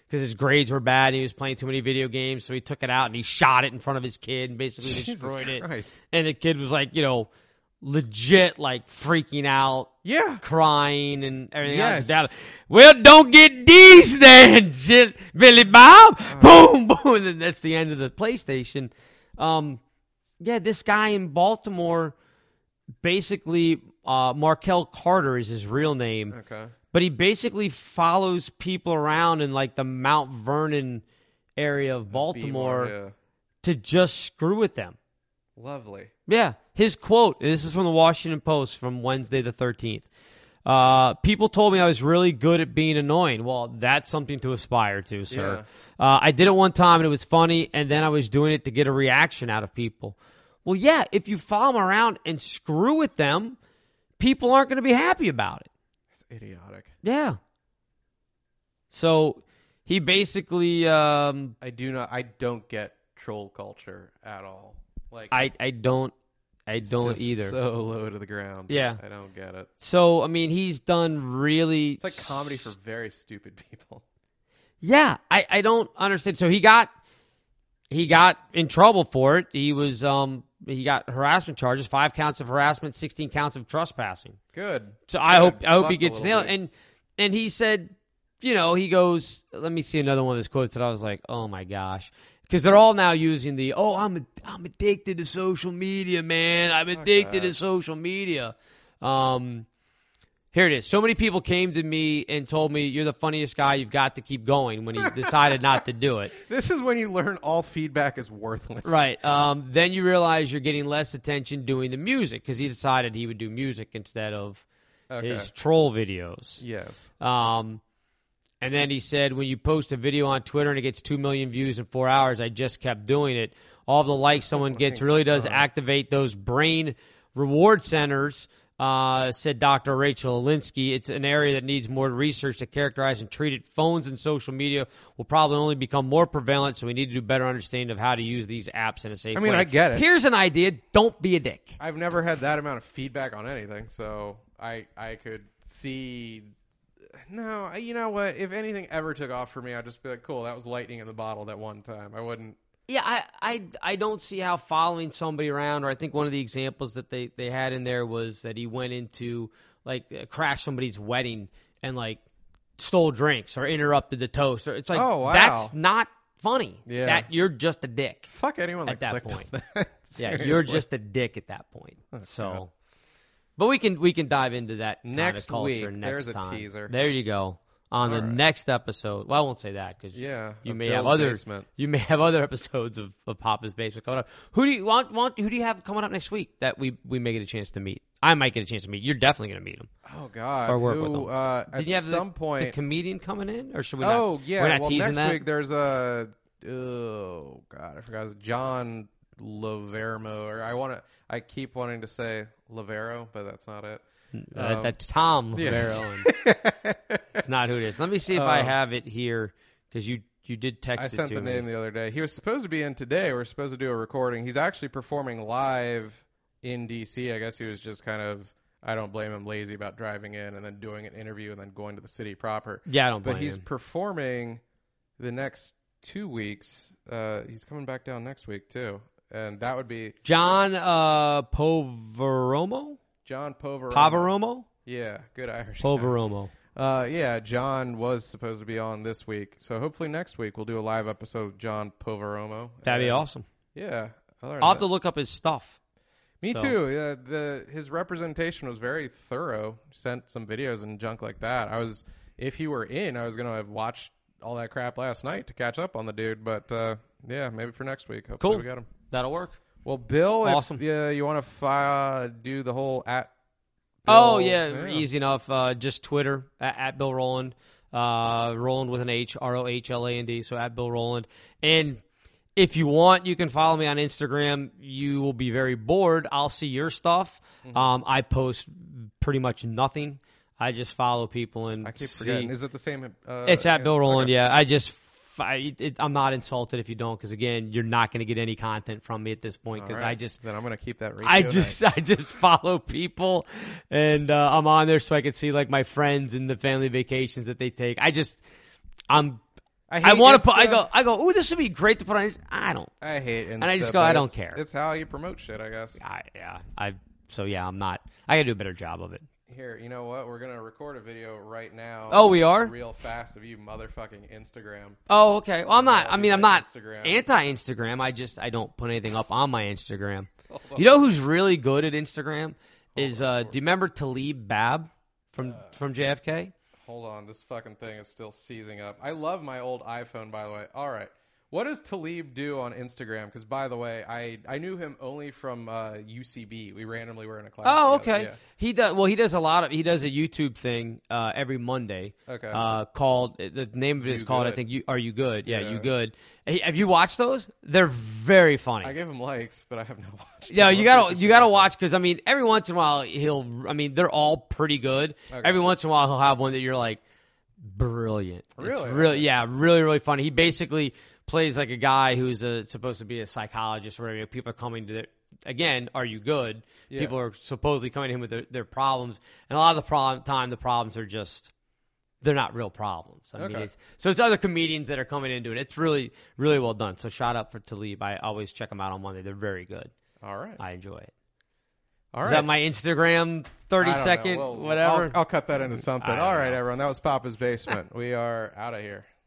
because his grades were bad and he was playing too many video games. So he took it out and he shot it in front of his kid and basically Jesus destroyed Christ. it. And the kid was like, you know, legit like freaking out, Yeah. crying and everything Yes. else. Well, don't get these then, shit, Billy Bob. Boom, boom. And then that's the end of the PlayStation. Um, yeah, this guy in Baltimore, basically, uh, Markel Carter is his real name. Okay. But he basically follows people around in like the Mount Vernon area of Baltimore yeah. to just screw with them. Lovely. Yeah. His quote, this is from the Washington Post from Wednesday the thirteenth. Uh, people told me I was really good at being annoying. Well, that's something to aspire to, sir. Yeah. Uh, I did it one time and it was funny, and then I was doing it to get a reaction out of people. Well, yeah, if you follow them around and screw with them, people aren't going to be happy about it. It's idiotic. Yeah. So he basically, um, I do not. I don't get troll culture at all. Like I, I don't, I it's don't just either. So low to the ground. Yeah. I don't get it. So I mean, he's done really. It's like comedy for very stupid people. Yeah, I, I don't understand. So he got he got in trouble for it. He was um he got harassment charges, five counts of harassment, sixteen counts of trespassing. Good. So I Good. hope I hope he Fucked a gets little nailed. bit. And and he said, you know, he goes. Let me see another one of his quotes that I was like, oh my gosh, because they're all now using the oh I'm I'm addicted to social media, man. I'm Fuck addicted that. to social media. Um. Here it is. So many people came to me and told me, you're the funniest guy. You've got to keep going when he decided not to do it. This is when you learn all feedback is worthless. Right. Um, then you realize you're getting less attention doing the music because he decided he would do music instead of Okay. his troll videos. Yes. Um, and then he said, when you post a video on Twitter and it gets two million views in four hours, I just kept doing it. All the likes someone gets really does activate those brain reward centers. Uh, said Doctor Rachel Alinsky. It's an area that needs more research to characterize and treat it. Phones and social media will probably only become more prevalent, so we need to do better understanding of how to use these apps in a safe I way. mean, I get it. Here's an idea. Don't be a dick. I've never had that amount of feedback on anything, so I I could see. No, I- you know what? If anything ever took off for me, I'd just be like, cool, that was lightning in the bottle that one time. I wouldn't. Yeah, I, I, I don't see how following somebody around, or I think one of the examples that they, they had in there was that he went into, like, uh, crashed somebody's wedding and, like, stole drinks or interrupted the toast. Or it's like, Oh, wow. that's not funny. Yeah. That you're just a dick. Fuck anyone At that that clicked point. on that. Yeah, you're Seriously. just a dick at that point. God. So, but we can we can dive into that kind Next of culture week, next there's a time. teaser. There you go. On All the right. next episode. Well, I won't say that because Yeah, you of may Bill's have other Basement. you may have other episodes of, of Papa's Basement coming up. Who do you want, want? Who do you have coming up next week that we, we may get a chance to meet? I might get a chance to meet. You're definitely going to meet him Oh God! or work Who, with him. Uh, Did at you have some the, point, the comedian coming in, or should we? Not, oh yeah. we're not well, teasing next that. week there's a. Oh God, I forgot. It's John Lavermo, or I want to. I keep wanting to say Lavero, but that's not it. Uh, Um, that's Tom yes. Lavero. and it's not who it is. Let me see if I Um, have it here because you you did text I it sent to the me. name the other day. He was supposed to be in today. We're supposed to do a recording. He's actually performing live in D C. I guess he was just kind of. I don't blame him. Lazy about driving in and then doing an interview and then going to the city proper. Yeah, I don't blame But he's him. performing the next two weeks. Uh, he's coming back down next week too, and that would be John uh, Poveromo. John Poveromo. Poveromo. Yeah, good Irish. guy. Poveromo. Uh, yeah, John was supposed to be on this week, so hopefully next week we'll do a live episode of John Poveromo. That'd be And, awesome. Yeah, other than I'll have that- to look up his stuff. Me So- too. Yeah, the his representation was very thorough. Sent some videos and junk like that. I was, if he were in, I was gonna have watched all that crap last night to catch up on the dude. But uh, yeah, maybe for next week. Hopefully Cool. we got him. That'll work. Well, Bill, Awesome. if yeah, you want to fi- do the whole at. Oh Bill- yeah, easy enough. Uh, just Twitter at, at Bill Rowland, uh, Rowland with an H, R O H L A N D. So at Bill Rowland. And if you want, you can follow me on Instagram. You will be very bored. I'll see your stuff. Mm-hmm. Um, I post pretty much nothing. I just follow people and I keep see. forgetting. Is it the same? Uh, It's at Bill Rowland. okay. Yeah, I just. I, it, I'm not insulted if you don't, because again, you're not going to get any content from me at this point. All Because right. I just, then I'm gonna keep that. Ratio I just, nice. I just follow people, and uh, I'm on there so I can see like my friends and the family vacations that they take. I just, I'm, I, I want to Insta. put. I go. I go. Ooh, this would be great to put on. I don't. I hate Insta. And I just but go, I don't it's- care. It's how you promote shit, I guess. I, yeah. I. So yeah, I'm not. I gotta do a better job of it. Here, you know what? We're gonna record a video right now. Oh, we are? Real fast of you motherfucking Instagram. Oh, okay. Well, I'm not. I mean, I'm not Instagram. anti-Instagram. I just I don't put anything up on my Instagram. You know who's really good at Instagram is uh, do you remember Talib Bab from Uh, from J F K? Hold on, this fucking thing is still seizing up. I love my old iPhone, by the way. All right. What does Talib do on Instagram? Because, by the way, I, I knew him only from uh, U C B. We randomly were in a class Oh, together. okay. Yeah. He does. Well, he does a lot of. He does a YouTube thing uh, every Monday. Okay. Uh, called the name of it is You called I Good. think you are you good? Yeah, Yeah. you good. Hey, have you watched those? They're very funny. I gave him likes, but I have not watched Yeah, them. you gotta you gotta watch because I mean every once in a while he'll I mean they're all pretty good. Okay. Every once in a while he'll have one that you're like brilliant. Really? It's really yeah, really really funny. He basically plays like a guy who's a, supposed to be a psychologist or whatever. People are coming to their again, are you good? Yeah. People are supposedly coming to him with their, their problems, and a lot of the problem, time the problems are just they're not real problems. I mean, Okay. it's, so it's other comedians that are coming into it. It's really really well done. So shout out for Talib. I always check them out on Monday. They're very good. All right. I enjoy it. All Is right. that my Instagram thirty I don't know. second Well, whatever? I'll, I'll cut that into something. I don't All right, know. everyone. That was Papa's Basement. We are out of here.